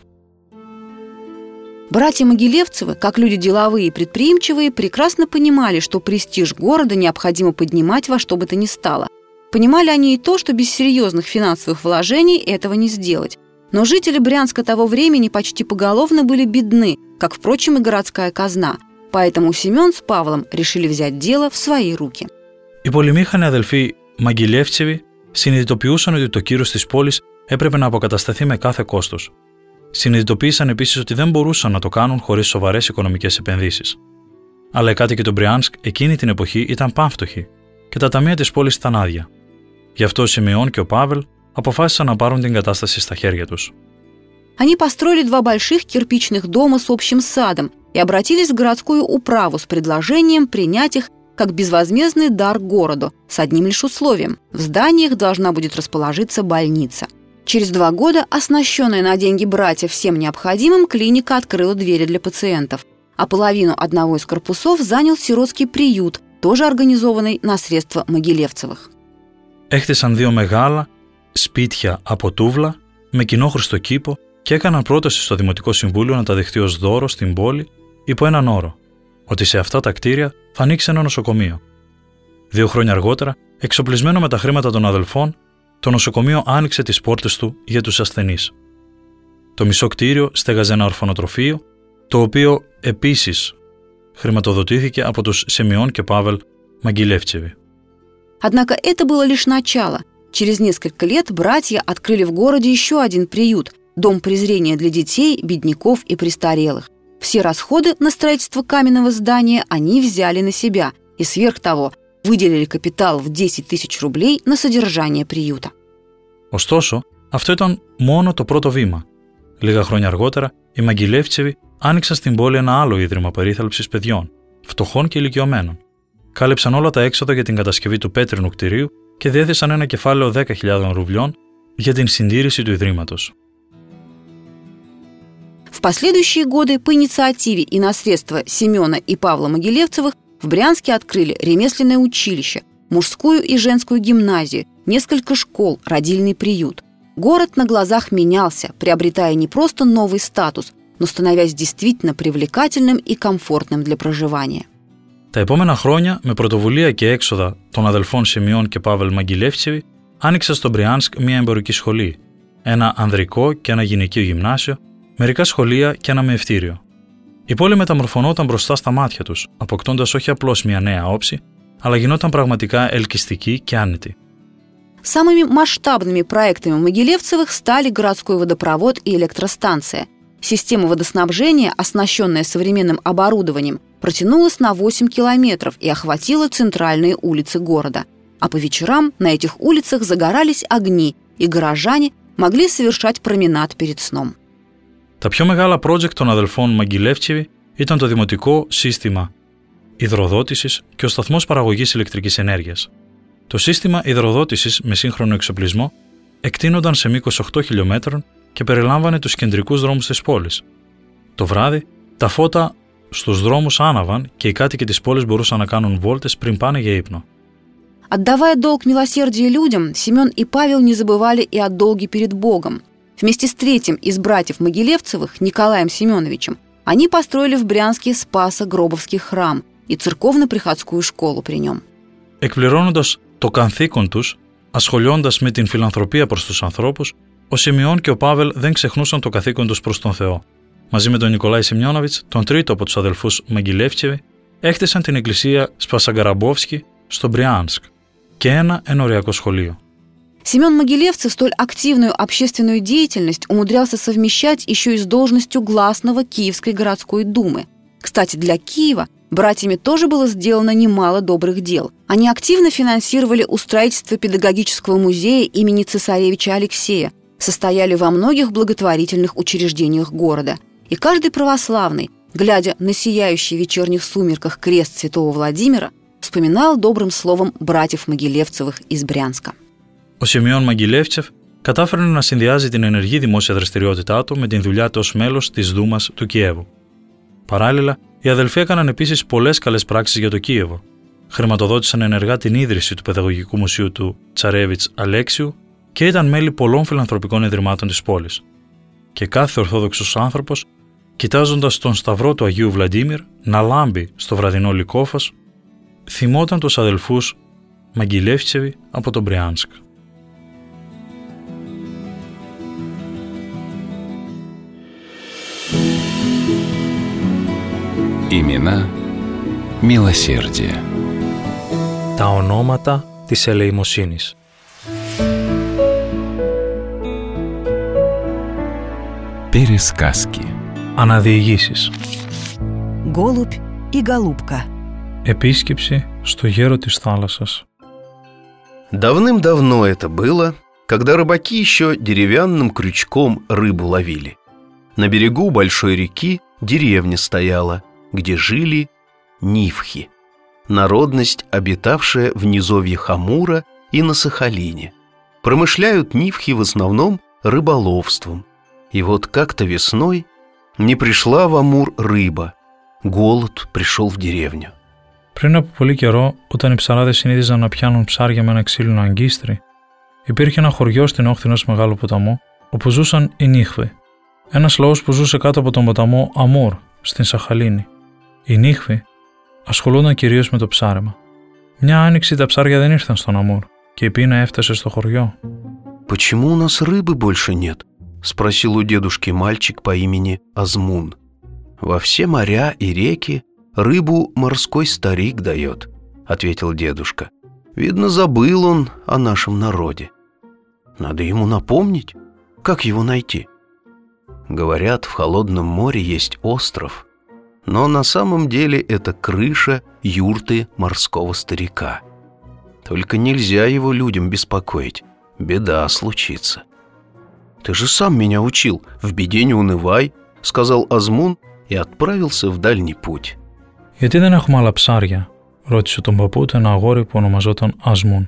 Братья Могилевцевы, как люди деловые и предприимчивые, прекрасно понимали, что престиж города необходимо поднимать во что бы то ни стало. Понимали они и то, что без серьезных финансовых вложений этого не сделать. Но жители Брянска того времени почти поголовно были бедны, как, впрочем, и городская казна. Поэтому Семен с Павлом решили взять дело в свои руки. Οι πολυμήχανοι αδελφοί Μαγιλεύτσεβοι συνειδητοποιούσαν ότι το κύρος της πόλης έπρεπε να αποκατασταθεί με κάθε κόστος. Συνειδητοποίησαν επίσης ότι δεν μπορούσαν να το κάνουν χωρίς σοβαρές οικονομικές επενδύσεις. Αλλά οι κάτοικοι του Μπριάνσκ εκείνη την εποχή ήταν πανφτωχοί και τα ταμεία της πόλης ήταν άδεια. Γι' αυτό ο Σιμεών και ο Πάβελ αποφάσισαν να πάρουν την κατάσταση στα χέρια τους. Они построили два больших кирпичных дома с общим садом и обратились в городскую управу с предложением принять их как безвозмездный дар городу, с одним лишь условием – в зданиях должна будет расположиться больница. Через 2 года, оснащенная на деньги братьев всем необходимым, клиника открыла двери для пациентов, а половину одного из корпусов занял сиротский приют, тоже организованный на средства Могилевцевых. Έχτισαν 2 μεγάλα σπίτια από τούβλα με κοινόχρηστο κήπο και έκαναν πρόταση στο Δημοτικό Συμβούλιο να τα δεχτεί ως δώρο στην πόλη υπό έναν όρο, ότι σε αυτά τα κτίρια θα ανοίξει ένα νοσοκομείο. 2 χρόνια αργότερα, εξοπλισμένο με τα χρήματα των αδελφών, το νοσοκομείο άνοιξε τις πόρτες του για τους ασθενείς. Το μισό κτίριο στέγαζε ένα ορφανοτροφείο, το οποίο επίσης χρηματοδοτήθηκε από τους Σιμεών και Павел Могилевцевы. Однако это было лишь начало. Через несколько лет братья открыли в городе еще один приют – дом презрения для детей, бедняков и престарелых. Все расходы на строительство каменного здания они взяли на себя и сверх того выделили капитал в 10 000 рублей на содержание приюта. Ωστόσο, αυτό ήταν μόνο το πρώτο βήμα. Λίγα χρόνια αργότερα, οι Μαγιλεύτσεβοι άνοιξαν στην πόλη ένα άλλο ίδρυμα περίθαλψης παιδιών, φτωχών και ηλικιωμένων. Κάλυψαν όλα τα έξοδα για την κατασκευή του πέτρινου κτηρίου και διέθεσαν ένα κεφάλαιο 10.000 ρουβλιών για την συντήρηση του ιδρύματος. В последующие годы по инициативе и на средства Семена и Павла Могилевцевых в Брянске открыли ремесленное училище, мужскую и женскую гимназию, несколько школ, родильный приют. Город на глазах менялся, приобретая не просто новый статус, но становясь действительно привлекательным и комфортным для проживания. Τα επόμενα χρόνια, με πρωτοβουλία και έξοδα των αδελφών Σιμεών και Πάβελ Μαγιλεύτσεβι, άνοιξε στο Μπριάνσκ μια εμπορική σχολή, ένα ανδρικό και ένα γυναικείο γυμνάσιο, μερικά σχολεία και ένα μεευτήριο. Η πόλη μεταμορφωνόταν μπροστά στα μάτια τους, αποκτώντας όχι απλώς μια νέα όψη, αλλά γινόταν πραγματικά ελκυστική και άνετη. Самыми масштабными проектами Могилевцевых стали городской водопровод и электростанция. Система водоснабжения, оснащенная современным оборудованием, протянулась на 8 километров и охватила центральные улицы города. А по вечерам на этих улицах загорались огни, и горожане могли совершать променад перед сном. Τα πιο μεγάλα project των αδελφών Μαγκιλεύτσεβι ήταν το δημοτικό σύστημα υδροδότησης και ο σταθμός παραγωγής ηλεκτρικής ενέργειας. Το σύστημα υδροδότησης με σύγχρονο εξοπλισμό εκτείνονταν σε μήκος 8 χιλιόμετρων και περιλάμβανε τους κεντρικούς δρόμους της πόλης. Το βράδυ, τα φώτα στους δρόμους άναβαν και οι κάτοικοι της πόλης μπορούσαν να κάνουν βόλτες πριν πάνε για ύπνο. Отдавая долг милосердия людям, Семен и Павел не забывали и о долге перед Богом. Вместе с третьим из братьев Могилевцевых, Николаем Семеновичем, они построили в Брянске Спасо-Гробовский храм и церковно-приходскую школу при нем. Εκπληρώνοντας το καθήκον τους, ασχολιώντας με την φιλανθρωπία προς τους ανθρώπους, ο Σιμεών και ο Πάβελ δεν ξεχνούσαν το καθήκον τους προς τον Θεό. Μαζί με τον Νικολάη Σιμιόνοβιτς, τον τρίτο από τους αδελφούς Μαγκιλεύτσεβι, έχτισαν την εκκλησία Σπασαγκαραμπόφσκι στο Μπριάνσκ και ένα ενοριακό σχολείο. Семен Могилевцев столь активную общественную деятельность умудрялся совмещать еще и с должностью гласного Киевской городской думы. Кстати, для Киева братьями тоже было сделано немало добрых дел. Они активно финансировали устроительство педагогического музея имени цесаревича Алексея, состояли во многих благотворительных учреждениях города. И каждый православный, глядя на сияющий в вечерних сумерках крест святого Владимира, вспоминал добрым словом братьев Могилевцевых из Брянска. Ο Σιμεών Μαγκιλεύτσεβ κατάφερε να συνδυάζει την ενεργή δημόσια δραστηριότητά του με την δουλειά του ως μέλος της Δούμας του Κιέβου. Παράλληλα, οι αδελφοί έκαναν επίσης πολλές καλές πράξεις για το Κίεβο. Χρηματοδότησαν ενεργά την ίδρυση του Παιδαγωγικού Μουσείου του Τσαρέβιτς Αλέξιου και ήταν μέλη πολλών φιλανθρωπικών ιδρυμάτων της πόλης. Και κάθε ορθόδοξος άνθρωπος, κοιτάζοντας τον σταυρό του Αγίου Βλαντίμιρ να λάμπει στο βραδινό λυκόφως, θυμόταν τους αδελφούς Μαγκιλεύτσεβι από τον Μπριάνσκ. Имена μилосердия. Τα ονόματα της ελεημοσύνης. Пересказки. Αναδιηγήσεις. Голубь и голубка. Επίσκεψη στο γέρο της θάλασσας. Давным-давно это было, когда рыбаки еще деревянным крючком рыбу ловили. На берегу большой реки деревня стояла, где жили нивхи, народность, обитавшая в низовьях Амура и на Сахалине. Промышляют нивхи в основном рыболовством. И вот как-то весной не пришла в Амур рыба, голод пришел в деревню. Πριν από πολύ καιρό, όταν οι ψαράδες συνήθιζαν να πιάνουν ψάρια με ένα ξύλινο αγκίστρι, υπήρχε ένα χωριό στην όχθη ενός μεγάλου ποταμού, όπου ζούσαν οι Νίχβοι. Ένας λαός που ζούσε κάτω από τον ποταμό Αμούρ, στην Σαχαλίνη. Οι Νίχβοι ασχολούνταν κυρίως με το ψάρεμα. Μια άνοιξη τα ψάρια δεν ήρθαν στον Αμούρ και η πείνα έφτασε στο χωριό. «Почему у нас рыбы больше нет?» — спросил у дедушки мальчик по имени Азмун. «Во все моря и реки рыбу морской старик дает», — ответил дедушка. «Видно, забыл он о нашем народе. Надо ему напомнить, как его найти». Говорят, в холодном море есть остров, но на самом деле это крыша юрты морского старика. Только нельзя его людям беспокоить, беда случится. «Ты же сам меня учил, в беде не унывай», — сказал Азмун и отправился в дальний путь. «Γιατί δεν έχουμε άλλα ψάρια?» ρώτησε τον παππού του ένα αγόρι που ονομαζόταν Ασμούν.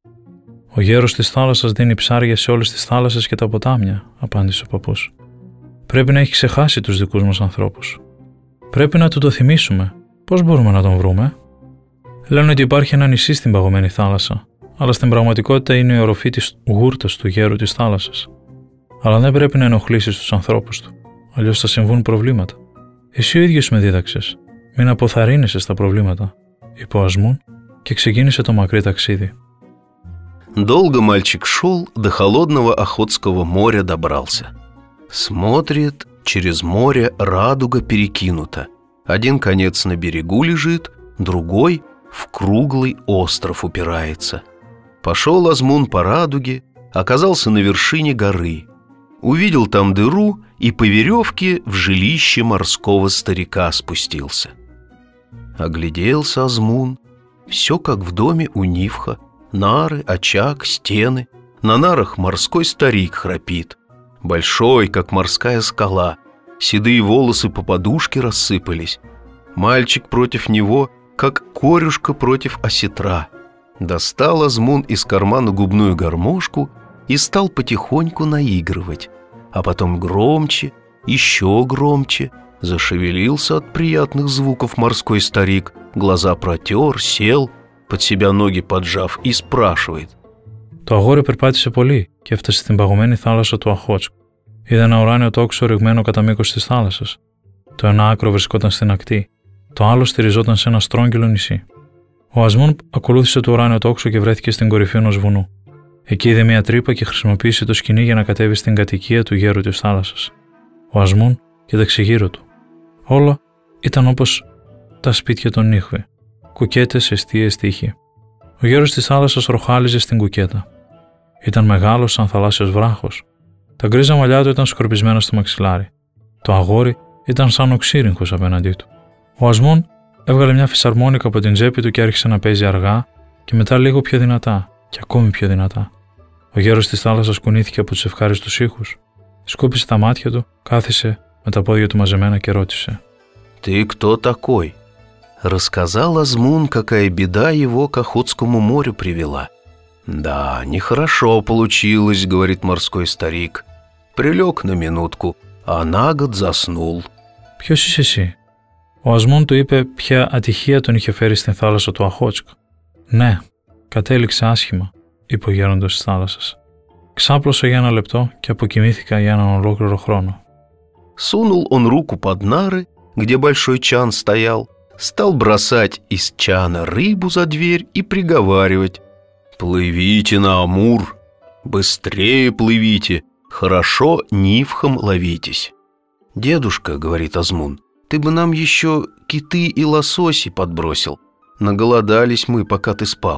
«Ο γέρος της θάλασσας δίνει ψάρια σε όλες τις θάλασσες και τα ποτάμια», απάντησε ο παππούς. «Πρέπει να έχει ξεχάσει τους δικούς μας ανθρώπους. Πρέπει να του το θυμίσουμε. Πώς μπορούμε να τον βρούμε?» «Λένε ότι υπάρχει ένα νησί στην παγωμένη θάλασσα, αλλά στην πραγματικότητα είναι η οροφή της γούρτας του γέρου της θάλασσας. Αλλά δεν πρέπει να ενοχλήσεις τους ανθρώπους του, αλλιώς θα συμβούν προβλήματα. Εσύ ο ίδιος με δίδαξες. Μην αποθαρρύνεσαι στα προβλήματα», είπε ο Ασμούν και ξεκίνησε το μακρύ ταξίδι. Долго мальчик шел, до холодного Охотского моря добрался. Смотрит, через море радуга перекинута. Один конец на берегу лежит, другой в круглый остров упирается. Пошел Азмун по радуге, оказался на вершине горы. Увидел там дыру и по веревке в жилище морского старика спустился. Огляделся Азмун, все как в доме у Нивха. Нары, очаг, стены. На нарах морской старик храпит, большой, как морская скала, седые волосы по подушке рассыпались. Мальчик против него, как корюшка против осетра. Достал Азмун из кармана губную гармошку и стал потихоньку наигрывать. А потом громче, еще громче. Зашевелился от приятных звуков морской старик, глаза протер, сел, под себя ноги поджав и спрашивает. Το αγόρι περπάτησε πολύ και έφτασε στην παγωμένη θάλασσα του Οχότσκ. Είδε ένα ουράνιο τόξο ρηγμένο κατά μήκος της θάλασσας. Το ένα άκρο βρισκόταν στην ακτή, το άλλο στηριζόταν σε ένα στρόγγυλο νησί. Ο Ασμούν ακολούθησε το ουράνιο τόξο και βρέθηκε στην κορυφή ενός βουνού. Εκεί είδε μια τρύπα και χρησιμοποίησε το σκοινί για να κατέβει στην κατοικία του γέρου της θάλασσας. Ο Ασμούν κοίταξε γύρω του. Όλα ήταν όπως τα σπίτια των Νίχβε, κουκέτες, εστίες, τείχη. Ο γέρος της θάλασσας ροχάλιζε στην κουκέτα. Ήταν μεγάλος σαν θαλάσσιος βράχος. Τα γκρίζα μαλλιά του ήταν σκορπισμένα στο μαξιλάρι. Το αγόρι ήταν σαν οξύριγχος απέναντί του. Ο Ασμούν έβγαλε μια φυσαρμόνικα από την τσέπη του και άρχισε να παίζει αργά και μετά λίγο πιο δυνατά και ακόμη πιο δυνατά. Ο γέρος της θάλασσας κουνήθηκε από τους ευχάριστους ήχους. Σκούπισε τα μάτια του, κάθισε με τα πόδια του μαζεμένα και ρώτησε. «Ты кто такой?» Рассказал Азмун, какая беда его к Охотскому морю привела. «Да, нехорошо получилось», — говорит морской старик. Прилег на минутку, а на год заснул. «Ποιος είσαι εσύ?» Ο Ασμούν του είπε ποια ατυχία τον είχε φέρει στην θάλασσα του Οχότσκ. «Ναι, κατέληξε άσχημα», είπε ο γέροντας της θάλασσας. Ξάπλωσα για ένα λεπτό και αποκοιμήθηκα για έναν ολόκληρο χρόνο. Сунул он руку под нары, где большой чан стоял, стал бросать из чана рыбу за дверь и приговаривать: «Плывите на Амур, быстрее плывите, хорошо нивхом ловитесь». «Дедушка, — говорит Азмун, — ты бы нам еще киты и лососи подбросил. Наголодались мы, пока ты спал».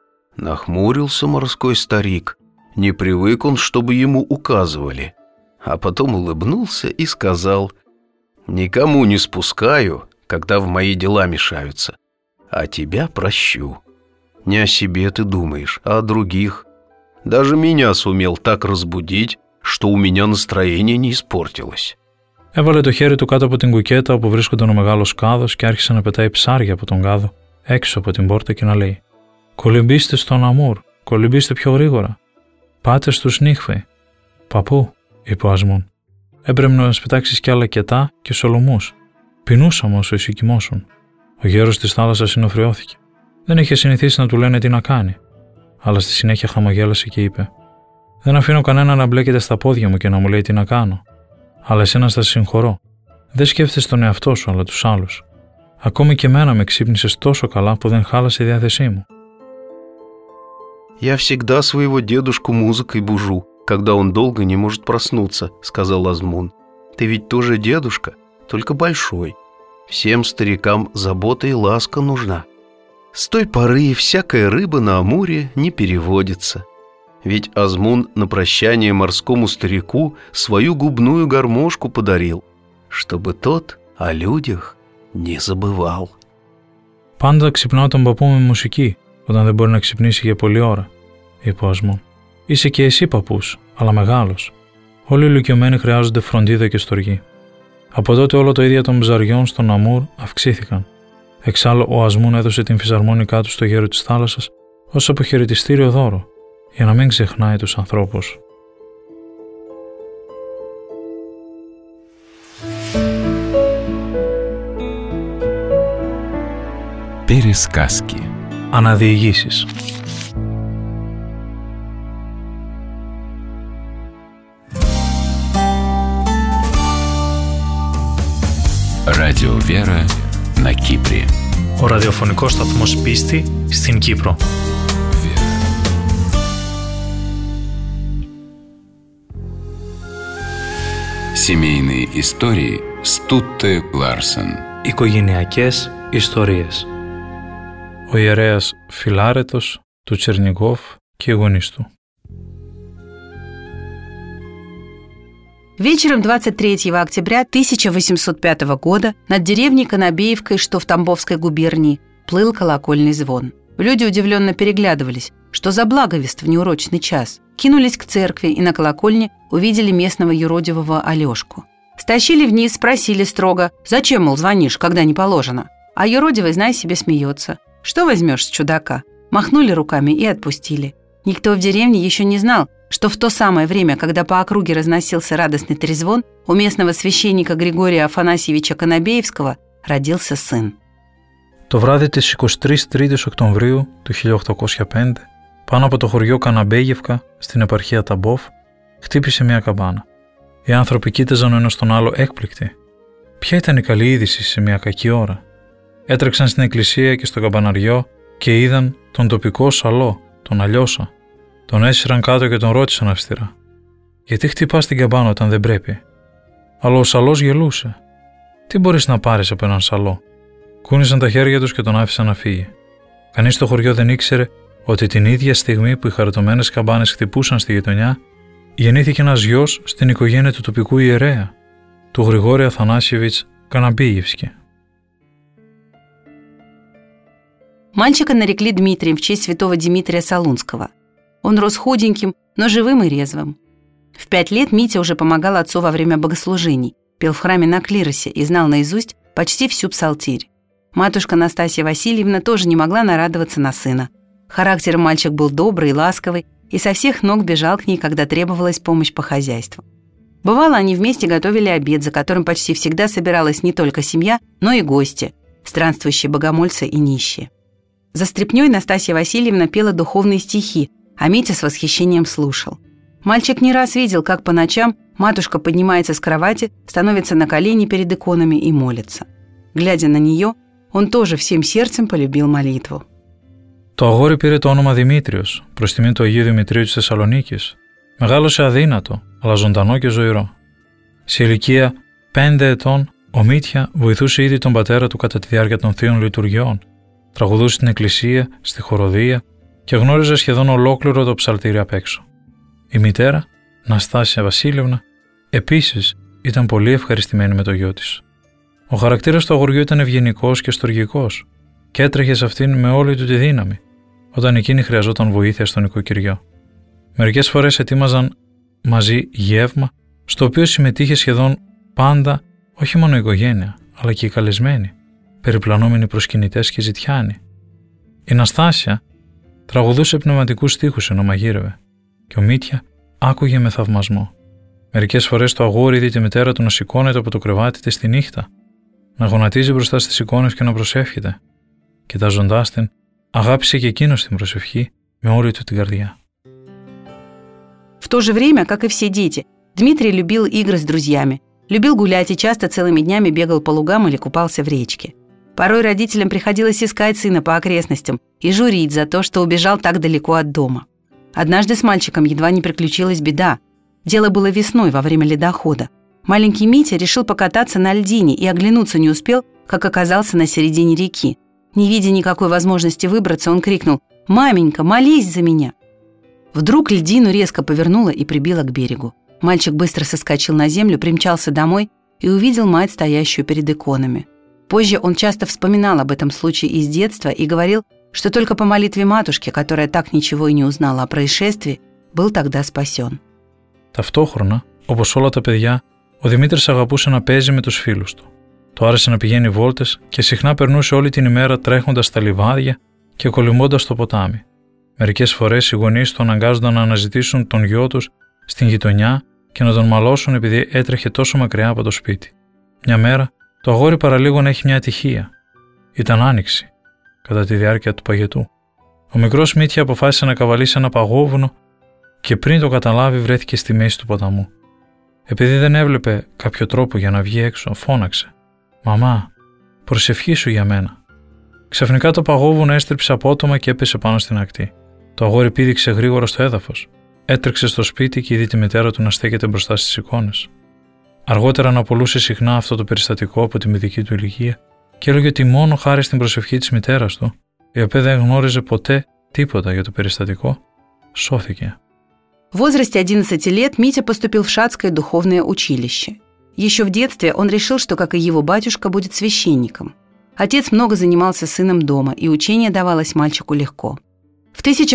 Нахмурился морской старик. Не привык он, чтобы ему указывали. А потом улыбнулся и сказал: «Никому не спускаю, когда в мои дела мешаются, а тебя прощу. Не о себе ты думаешь, а о других. Даже меня сумел так разбудить, что у меня настроение не испортилось». Έβαλε το χέρι του κάτω από την κουκέτα όπου βρίσκονταν ο μεγάλος κάδος και άρχισε να πετάει ψάρια από τον κάδο έξω από την πόρτα και να λέει: «Κολυμπήστε στον Αμούρ, κολυμπήστε πιο γρήγορα. Πάτε στους Νίχβε». «Παππού», είπε ο Ασμούν, «έπρεπε να πετάξεις κι άλλα κετά και σολομούς. Πεινούσαμε όσο εσύ κοιμόσουν». Ο γέρος της θάλασσας συνοφριώθηκε. Δεν είχε συνηθίσει να του λένε τι να κάνει, αλλά στη συνέχεια χαμογέλασε και είπε: «Δεν αφήνω κανένα να μπλέκεται στα πόδια μου και να μου λέει τι να κάνω. Αλλά εσένα θα συγχωρώ. Δεν σκέφτεσαι τον εαυτό σου, αλλά τους άλλους. Ακόμη και εμένα με ξύπνησες τόσο καλά που δεν χάλασε η διάθεσή μου». «Я всегда своего дедушку музыкой бужу, когда он долго не может проснуться», — сказал Азмун. «Ты ведь тоже дедушка, только большой. Всем старикам забота и ласка нужна. С той поры всякая рыба на Амуре не переводится». Ведь Азмун на прощание морскому старику свою губную гармошку подарил, чтобы тот о людях не забывал. «Πάντα ξυπνάω τον παππού με μουσική, όταν δεν μπορεί να ξυπνήσει για πολλή ώρα», είπε ο Ασμούν. «Είσαι και εσύ παππούς, αλλά μεγάλος. Όλοι οι ηλικιωμένοι χρειάζονται φροντίδα και στοργή». Από τότε όλο το ίδιο των ψαριών στον Αμούρ αυξήθηκαν. Εξάλλου ο Ασμούν έδωσε την φυσαρμόνικά του στο γέρο της θάλασσας ως αποχαιρετιστήριο δώρο, για να μην ξεχνάει τους ανθρώπους. Пересказки. Αναδιηγήσεις. Радио Вера на Кипре. Ο ραδιοφωνικός σταθμός Πίστη στην Κύπρο. Семейные истории с Тутте Ларсен. Οικογενειακές ιστορίες. Ο ιερέας Φιλάρετος του Τσερνιγόφ και οι γονείς του. Вечером 23 октября 1805 года над деревней Конобеевкой, что в Тамбовской губернии, плыл колокольный звон. Люди удивленно переглядывались, что за благовест в неурочный час. Кинулись к церкви и на колокольне увидели местного юродивого Алешку. Стащили вниз, спросили строго: «Зачем, мол, звонишь, когда не положено?» А юродивый, знай себе, смеется. «Что возьмешь с чудака?» Махнули руками и отпустили. Никто в деревне еще не знал, что в то самое время, когда по округе разносился радостный трезвон, у местного священника Григория Афанасьевича Канабеевского родился сын. Το βράδυ της 23ης Οκτωβρίου του 1805, πάνω από το χωριό Καναμπέγευκα, στην επαρχία Ταμπόφ, χτύπησε μια καμπάνα. Οι άνθρωποι κοίταζαν ο ένας τον άλλο έκπληκτοι. Ποια ήταν η καλή είδηση σε μια κακή ώρα? Έτρεξαν στην εκκλησία και στο καμπαναριό και είδαν τον τοπικό Σαλό, τον Αλιώσα. Τον έσυραν κάτω και τον ρώτησαν αυστηρά: «Γιατί χτυπάς την καμπάνα όταν δεν πρέπει?» Αλλά ο Σαλός γελούσε. «Τι μπορείς να πάρεις από έναν Σαλό?» Κούνησαν τα χέρια τους και τον άφησαν να φύγει. Κανείς στο χωριό δεν ήξερε ότι την ίδια στιγμή που οι χαριτωμένες καμπάνες χτυπούσαν στη γειτονιά, γεννήθηκε ένας γιος στην οικογένεια του τοπικού ιερέα, του Γρηγόρη Афанасьевич Канабеевский. Мальчика нарекли Дмитрием в честь святого Дмитрия Солунского. Он рос худеньким, но живым и резвым. В 5 лет Митя уже помогал отцу во время богослужений, пел в храме на клиросе и знал наизусть почти всю псалтирь. Матушка Настасья Васильевна тоже не могла нарадоваться на сына. Характером мальчик был добрый и ласковый, и со всех ног бежал к ней, когда требовалась помощь по хозяйству. Бывало, они вместе готовили обед, за которым почти всегда собиралась не только семья, но и гости, странствующие богомольцы и нищие. За стряпнёй Настасья Васильевна пела духовные стихи, а Митя с восхищением слушал. Мальчик не раз видел, как по ночам матушка поднимается с кровати, становится на колени перед иконами и молится. Глядя на нее, он тоже всем сердцем полюбил молитву. Το αγόρι πήρε το όνομα Δημήτριος, προς τιμή του Αγίου Δημητρίου της Θεσσαλονίκης. Μεγάλωσε αδύνατο, αλλά ζωντανό και ζωηρό. Σε ηλικία 5 ετών, ο Μήτια βοηθούσε ήδη τον πατέρα του κατά τη διάρκεια των θείων λειτουργιών. Τραγουδούσε στην εκκλησία, στη χοροδία και γνώριζε σχεδόν ολόκληρο το ψαλτήρι απ' έξω. Η μητέρα, Ναστάσια Βασίλευνα, επίσης ήταν πολύ ευχαριστημένη με το γιο της. Ο χαρακτήρας του αγοριού ήταν ευγενικός και στοργικός και έτρεχε σε αυτήν με όλη του τη δύναμη, όταν εκείνη χρειαζόταν βοήθεια στο νοικοκυριό. Μερικές φορές ετοίμαζαν μαζί γεύμα, στο οποίο συμμετείχε σχεδόν πάντα όχι μόνο η οικογένεια, αλλά και οι καλεσμένοι, περιπλανόμενοι προσκυνητές και ζητιάνοι. Η Ναστάσια τραγουδούσε πνευματικούς στίχους ενώ μαγείρευε, και ο Μήτια άκουγε με θαυμασμό. Μερικές φορές το αγόρι είδε τη μητέρα του να σηκώνεται από το κρεβάτι της τη νύχτα, να γονατίζει μπροστά στις εικόνες και να προσεύχεται. Κοιτάζοντάς την, αγάπησε και εκείνος την προσευχή με όλη του την καρδιά. В то же время, как и все дети, Дмитрий любил игры с друзьями, любил гулять и часто целыми днями бегал по лугам или купался в речке. Порой родителям приходилось искать сына по окрестностям и журить за то, что убежал так далеко от дома. Однажды с мальчиком едва не приключилась беда. Дело было весной, во время ледохода. Маленький Митя решил покататься на льдине и оглянуться не успел, как оказался на середине реки. Не видя никакой возможности выбраться, он крикнул: «Маменька, молись за меня!» Вдруг льдину резко повернуло и прибило к берегу. Мальчик быстро соскочил на землю, примчался домой и увидел мать, стоящую перед иконами. Позже он часто вспоминал об этом случае из детства и говорил, что только по молитве матушки, которая так ничего и не узнала о происшествии, был тогда спасен. Ταυτόχρονα, όπως όλα τα παιδιά, ο Δημήτρης αγαπούσε να παίζει με τους φίλους του. Του άρεσε να πηγαίνει βόλτες και συχνά περνούσε όλη την ημέρα τρέχοντας στα λιβάδια και κολυμπώντας στο ποτάμι. Μερικές φορές οι γονείς του αναγκάζονταν να αναζητήσουν τον γιο τους στην γειτονιά και να τον μαλώσουν επειδή έτρεχε τόσο μακριά από το σπίτι. Μια μέρα, το αγόρι παραλίγο να έχει μια ατυχία. Ήταν άνοιξη, κατά τη διάρκεια του παγετού. Ο μικρός Μήτια αποφάσισε να καβαλήσει ένα παγόβουνο και πριν το καταλάβει βρέθηκε στη μέση του ποταμού. Επειδή δεν έβλεπε κάποιο τρόπο για να βγει έξω, φώναξε: «Μαμά, προσευχήσου για μένα». Ξαφνικά το παγόβουνο έστριψε απότομα και έπεσε πάνω στην ακτή. Το αγόρι πήδηξε γρήγορα στο έδαφος. Έτρεξε στο σπίτι και είδε τη μητέρα του να στέκεται μπροστά στις εικόνες. Αργότερα αναπολούσε συχνά αυτό το περιστατικό από τη μυδική του ηλικία και έλεγε ότι μόνο χάρη στην προσευχή της μητέρας του, η οποία δεν γνώριζε ποτέ τίποτα για το περιστατικό, σώθηκε. В возрасте 11 лет Митя поступил в Шацкое духовное училище. Еще в детстве он решил, что, как и его батюшка, будет священником. Отец много занимался сыном дома, и учение давалось мальчику легко. В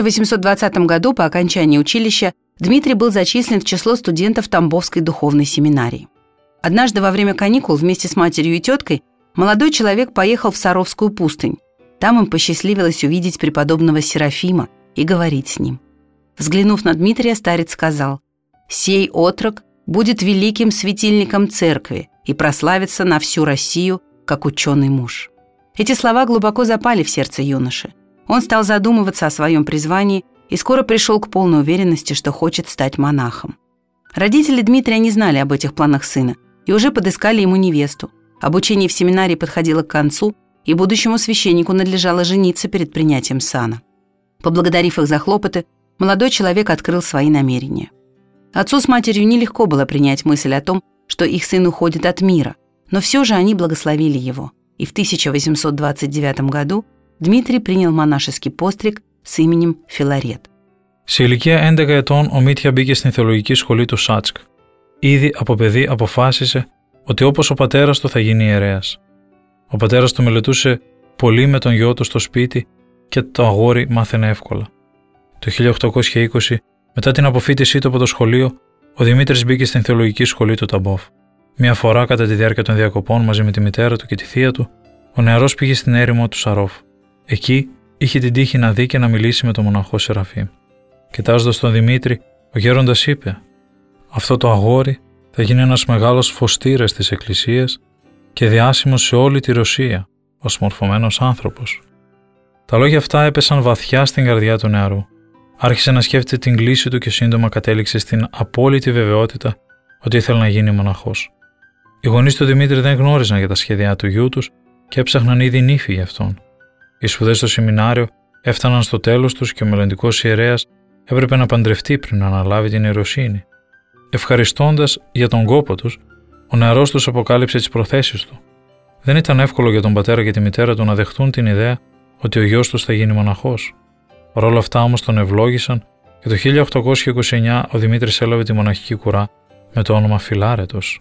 1820 году, по окончании училища, Дмитрий был зачислен в число студентов Тамбовской духовной семинарии. Однажды во время каникул вместе с матерью и теткой молодой человек поехал в Саровскую пустынь. Там им посчастливилось увидеть преподобного Серафима и говорить с ним. Взглянув на Дмитрия, старец сказал: «Сей отрок будет великим светильником церкви и прославится на всю Россию, как ученый муж». Эти слова глубоко запали в сердце юноши. Он стал задумываться о своем призвании и скоро пришел к полной уверенности, что хочет стать монахом. Родители Дмитрия не знали об этих планах сына и уже подыскали ему невесту. Обучение в семинарии подходило к концу, и будущему священнику надлежало жениться перед принятием сана. Поблагодарив их за хлопоты, молодой человек открыл свои намерения. Отцу с матерью нелегко было принять мысль о том, что их сын уходит от мира, но все же они благословили его, и в 1829 году Дмитрий принял монашеский постриг с именем Филарет. Σε ηλικία 11 ετών ο Μήτια μπήκε στην θεολογική σχολή του Σάτσκ. Ήδη από παιδί αποφάσισε ότι όπως ο πατέρας του θα γίνει ιερέας. Ο πατέρας του μελετούσε πολύ με τον γιο του στο σπίτι και το αγόρι μάθαινε εύκολα. Το 1820, μετά την αποφοίτησή του από το σχολείο, ο Δημήτρης μπήκε στην θεολογική σχολή του Ταμπόφ. Μια φορά, κατά τη διάρκεια των διακοπών μαζί με τη μητέρα του και τη θεία του, ο νεαρός πήγε στην έρημο του Σαρόφ. Εκεί είχε την τύχη να δει και να μιλήσει με τον μοναχό Σεραφείμ. Κοιτάζοντας τον Δημήτρη, ο γέροντας είπε: «Αυτό το αγόρι θα γίνει ένας μεγάλος φωστήρας της Εκκλησίας και διάσημος σε όλη τη Ρωσία, ως μορφωμένος άνθρωπος». Τα λόγια αυτά έπεσαν βαθιά στην καρδιά του νεαρού. Άρχισε να σκέφτεται την κλίση του και σύντομα κατέληξε στην απόλυτη βεβαιότητα ότι ήθελε να γίνει μοναχός. Οι γονείς του Δημήτρη δεν γνώριζαν για τα σχέδιά του γιού τους και έψαχναν ήδη νύφη για αυτόν. Οι σπουδές στο σεμινάριο έφταναν στο τέλος τους και ο μελλοντικός ιερέας έπρεπε να παντρευτεί πριν να αναλάβει την ιεροσύνη. Ευχαριστώντας για τον κόπο τους, ο νεαρός τους αποκάλυψε τις προθέσεις του. Δεν ήταν εύκολο για τον πατέρα και τη μητέρα του να δεχτούν την ιδέα ότι ο γιος τους θα γίνει μοναχός. Παρ' όλα αυτά όμως τον ευλόγησαν και το 1829 ο Δημήτρης έλαβε τη μοναχική κουρά με το όνομα Филаретос.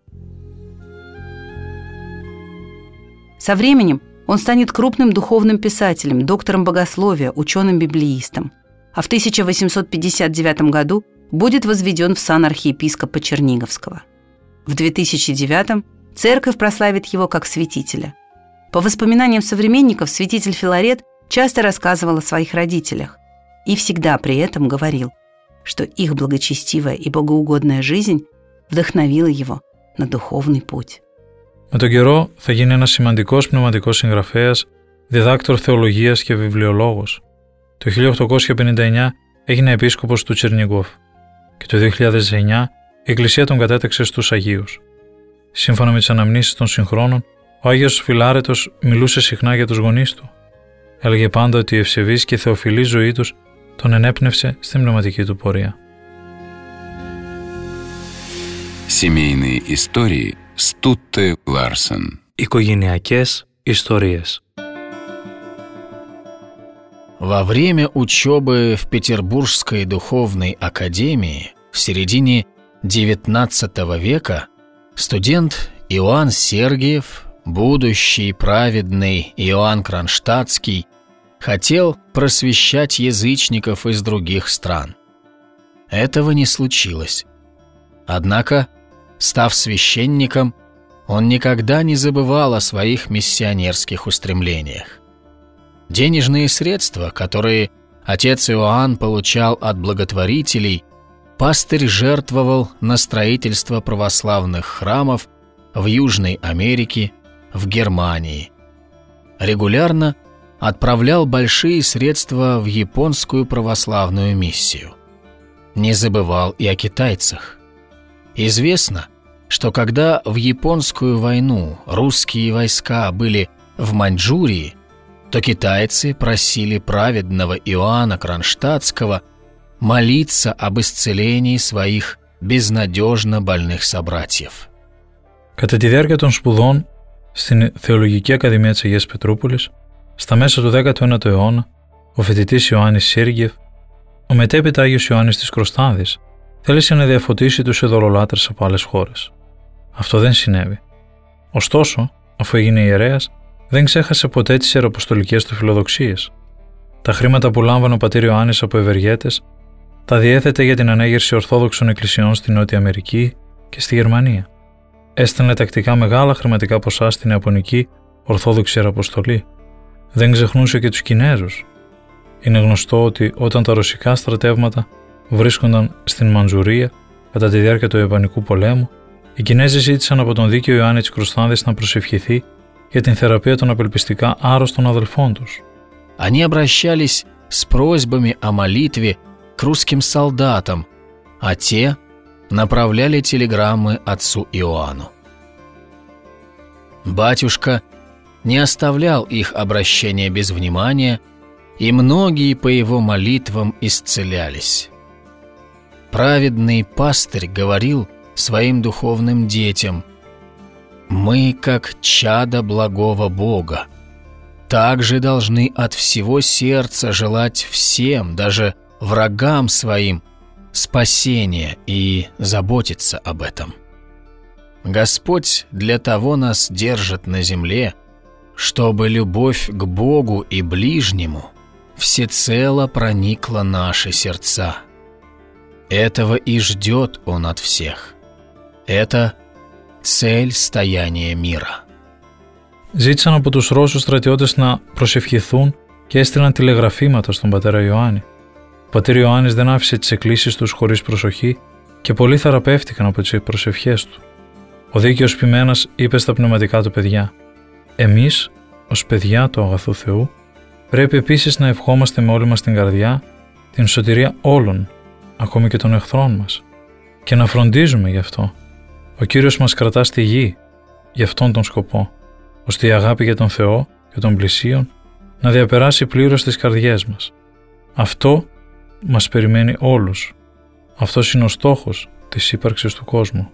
Со временем он станет крупным духовным писателем, доктором богословия, ученым-библеистом, а в 1859 году будет возведен в сан архиепископа Черниговского. В 2009 церковь прославит его как святителя. По воспоминаниям современников, святитель Филарет часто рассказывал о своих родителях и всегда при этом говорил, что их благочестивая и богоугодная жизнь вдохновила его на духовный путь. Με τον καιρό θα γίνει ένας σημαντικός πνευματικός συγγραφέας, διδάκτορ θεολογίας και βιβλιολόγος. Το 1859 έγινε επίσκοπος του Τσερνιγκόφ και το 2009 η Εκκλησία τον κατέταξε στους Αγίους. Σύμφωνα με τις αναμνήσεις των συγχρόνων, ο Άγιος Φιλάρετος μιλούσε συχνά για τους γονείς του. Έλεγε πάντα ότι η ευσεβής και θεοφιλή ζωή τους τον ενέπνευσε στην πνευματική του πορεία. Семейные истории с Тутте Ларсен. Οικογενειακές ιστορίες. Во время учебы в Петербургской духовной академии в середине XIX века студент Иоанн Сергиев, будущий праведный Иоанн Кронштадтский, хотел просвещать язычников из других стран. Этого не случилось. Однако, став священником, он никогда не забывал о своих миссионерских устремлениях. Денежные средства, которые отец Иоанн получал от благотворителей, пастырь жертвовал на строительство православных храмов в Южной Америке, в Германии. Регулярно отправлял большие средства в японскую православную миссию. Не забывал и о китайцах. Известно, что когда в японскую войну русские войска были в Маньчжурии, то китайцы просили праведного Иоанна Кронштадтского молиться об исцелении своих безнадежно больных собратьев. Κατά τη διάρκεια των σπουδών στην Θεολογική Ακαδημία της Αγίας Πετρούπολης, στα μέσα του 19ου αιώνα, ο φοιτητής Ιωάννης Σέργιεφ, ο μετέπειτα Άγιος Ιωάννης της Κροστάδης, θέλησε να διαφωτίσει τους ειδωλολάτρες από άλλες χώρες. Αυτό δεν συνέβη. Ωστόσο, αφού έγινε ιερέας, δεν ξέχασε ποτέ τις ιεραποστολικές του φιλοδοξίες. Τα χρήματα που λάμβανε ο πατήρ Ιωάννης από ευεργέτες, τα διέθετε για την ανέγερση ορθόδοξων εκκλησιών στη Νότια Αμερική και στη Γερμανία. Έστελνε τακτικά μεγάλα χρηματικά ποσά στην Ιαπωνική Ορθόδοξη Ιεραποστολή. Δεν ξεχνούσε και τους Κινέζους. Είναι γνωστό ότι όταν τα ρωσικά στρατεύματα βρίσκονταν στην Μαντζουρία κατά τη διάρκεια του Ιαπωνικού πολέμου, οι Κινέζοι ζήτησαν από τον δίκαιο Ιωάννη της Κρουσθάνδης να προσευχηθεί για την θεραπεία των απελπιστικά άρρωστων αδελφών τους. Они обращались с просьбами о молитве к русским солдатам, а те направляли телеграммы отцу Иоанну. Батюшка не оставлял их обращения без внимания, и многие по его молитвам исцелялись. Праведный пастырь говорил своим духовным детям: «Мы, как чада благого Бога, также должны от всего сердца желать всем, даже врагам своим, спасения и заботиться об этом. Господь для того нас держит на земле, чтобы любовь к Богу и ближнему всецело проникла наши сердца. Этого и ждет Он от всех. Это цель стояния мира». Ζήτησαν από τους Ρώσους στρατιώτες να προσευχηθούν και έστειλαν τηλεγραφήματα στον πατέρα Ιωάννη. Ο πατήρ Ιωάννης δεν άφησε τις εκκλήσεις τους χωρίς προσοχή και πολλοί θεραπεύτηκαν από τις προσευχές του. Ο δίκαιος ποιμένας είπε στα πνευματικά του παιδιά: «Εμείς, ως παιδιά του αγαθού Θεού, πρέπει επίσης να ευχόμαστε με όλη μας την καρδιά την σωτηρία όλων, ακόμη και των εχθρών μας, και να φροντίζουμε γι' αυτό. Ο Κύριος μας κρατά στη γη γι' αυτόν τον σκοπό, ώστε η αγάπη για τον Θεό και των πλησίων να διαπεράσει πλήρως τις καρδιές μας. Αυτό μας περιμένει όλους. Αυτός είναι ο στόχος της ύπαρξης του κόσμου».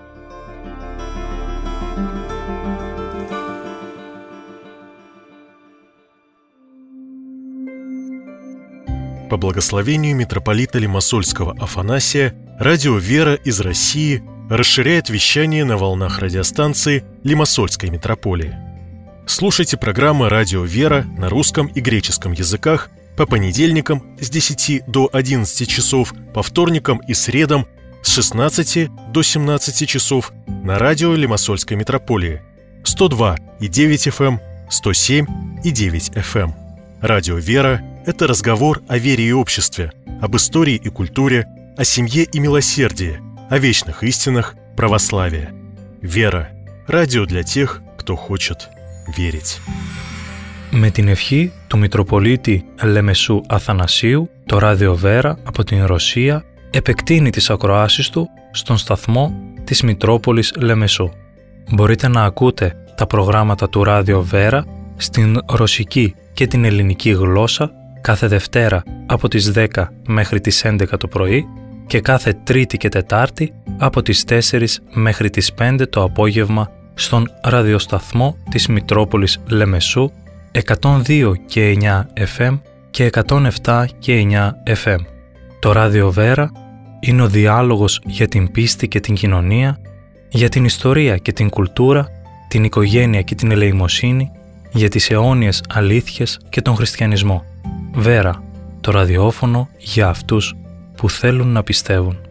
По благословению митрополита Лимассольского Афанасия, радио «Вера» из России расширяет вещание на волнах радиостанции Лимассольской митрополии. Слушайте программы «Радио «Вера» на русском и греческом языках по понедельникам с 10 до 11 часов, по вторникам и средам с 16 до 17 часов на радио Лимассольской митрополии 102,9 FM, 107,9 FM. Радио «Вера» — это разговор о вере и обществе, об истории и культуре, о семье и милосердии, о вечных истинах православия. «Вера» — радио для тех, кто хочет верить. Με την ευχή του Μητροπολίτη Λεμεσού Αθανασίου, το ράδιο Βέρα από την Ρωσία επεκτείνει τις ακροάσεις του στον σταθμό της Μητρόπολης Λεμεσού. Μπορείτε να ακούτε τα προγράμματα του ράδιο Βέρα στην ρωσική και την ελληνική γλώσσα κάθε Δευτέρα από τις 10 μέχρι τις 11 το πρωί και κάθε Τρίτη και Τετάρτη από τις 4 μέχρι τις 5 το απόγευμα στον ραδιοσταθμό της Μητρόπολης Λεμεσού 102 και 9 FM και 107 και 9 FM. Το ράδιο Βέρα είναι ο διάλογος για την πίστη και την κοινωνία, για την ιστορία και την κουλτούρα, την οικογένεια και την ελεημοσύνη, για τις αιώνιες αλήθειες και τον χριστιανισμό. Βέρα, το ραδιόφωνο για αυτούς που θέλουν να πιστεύουν.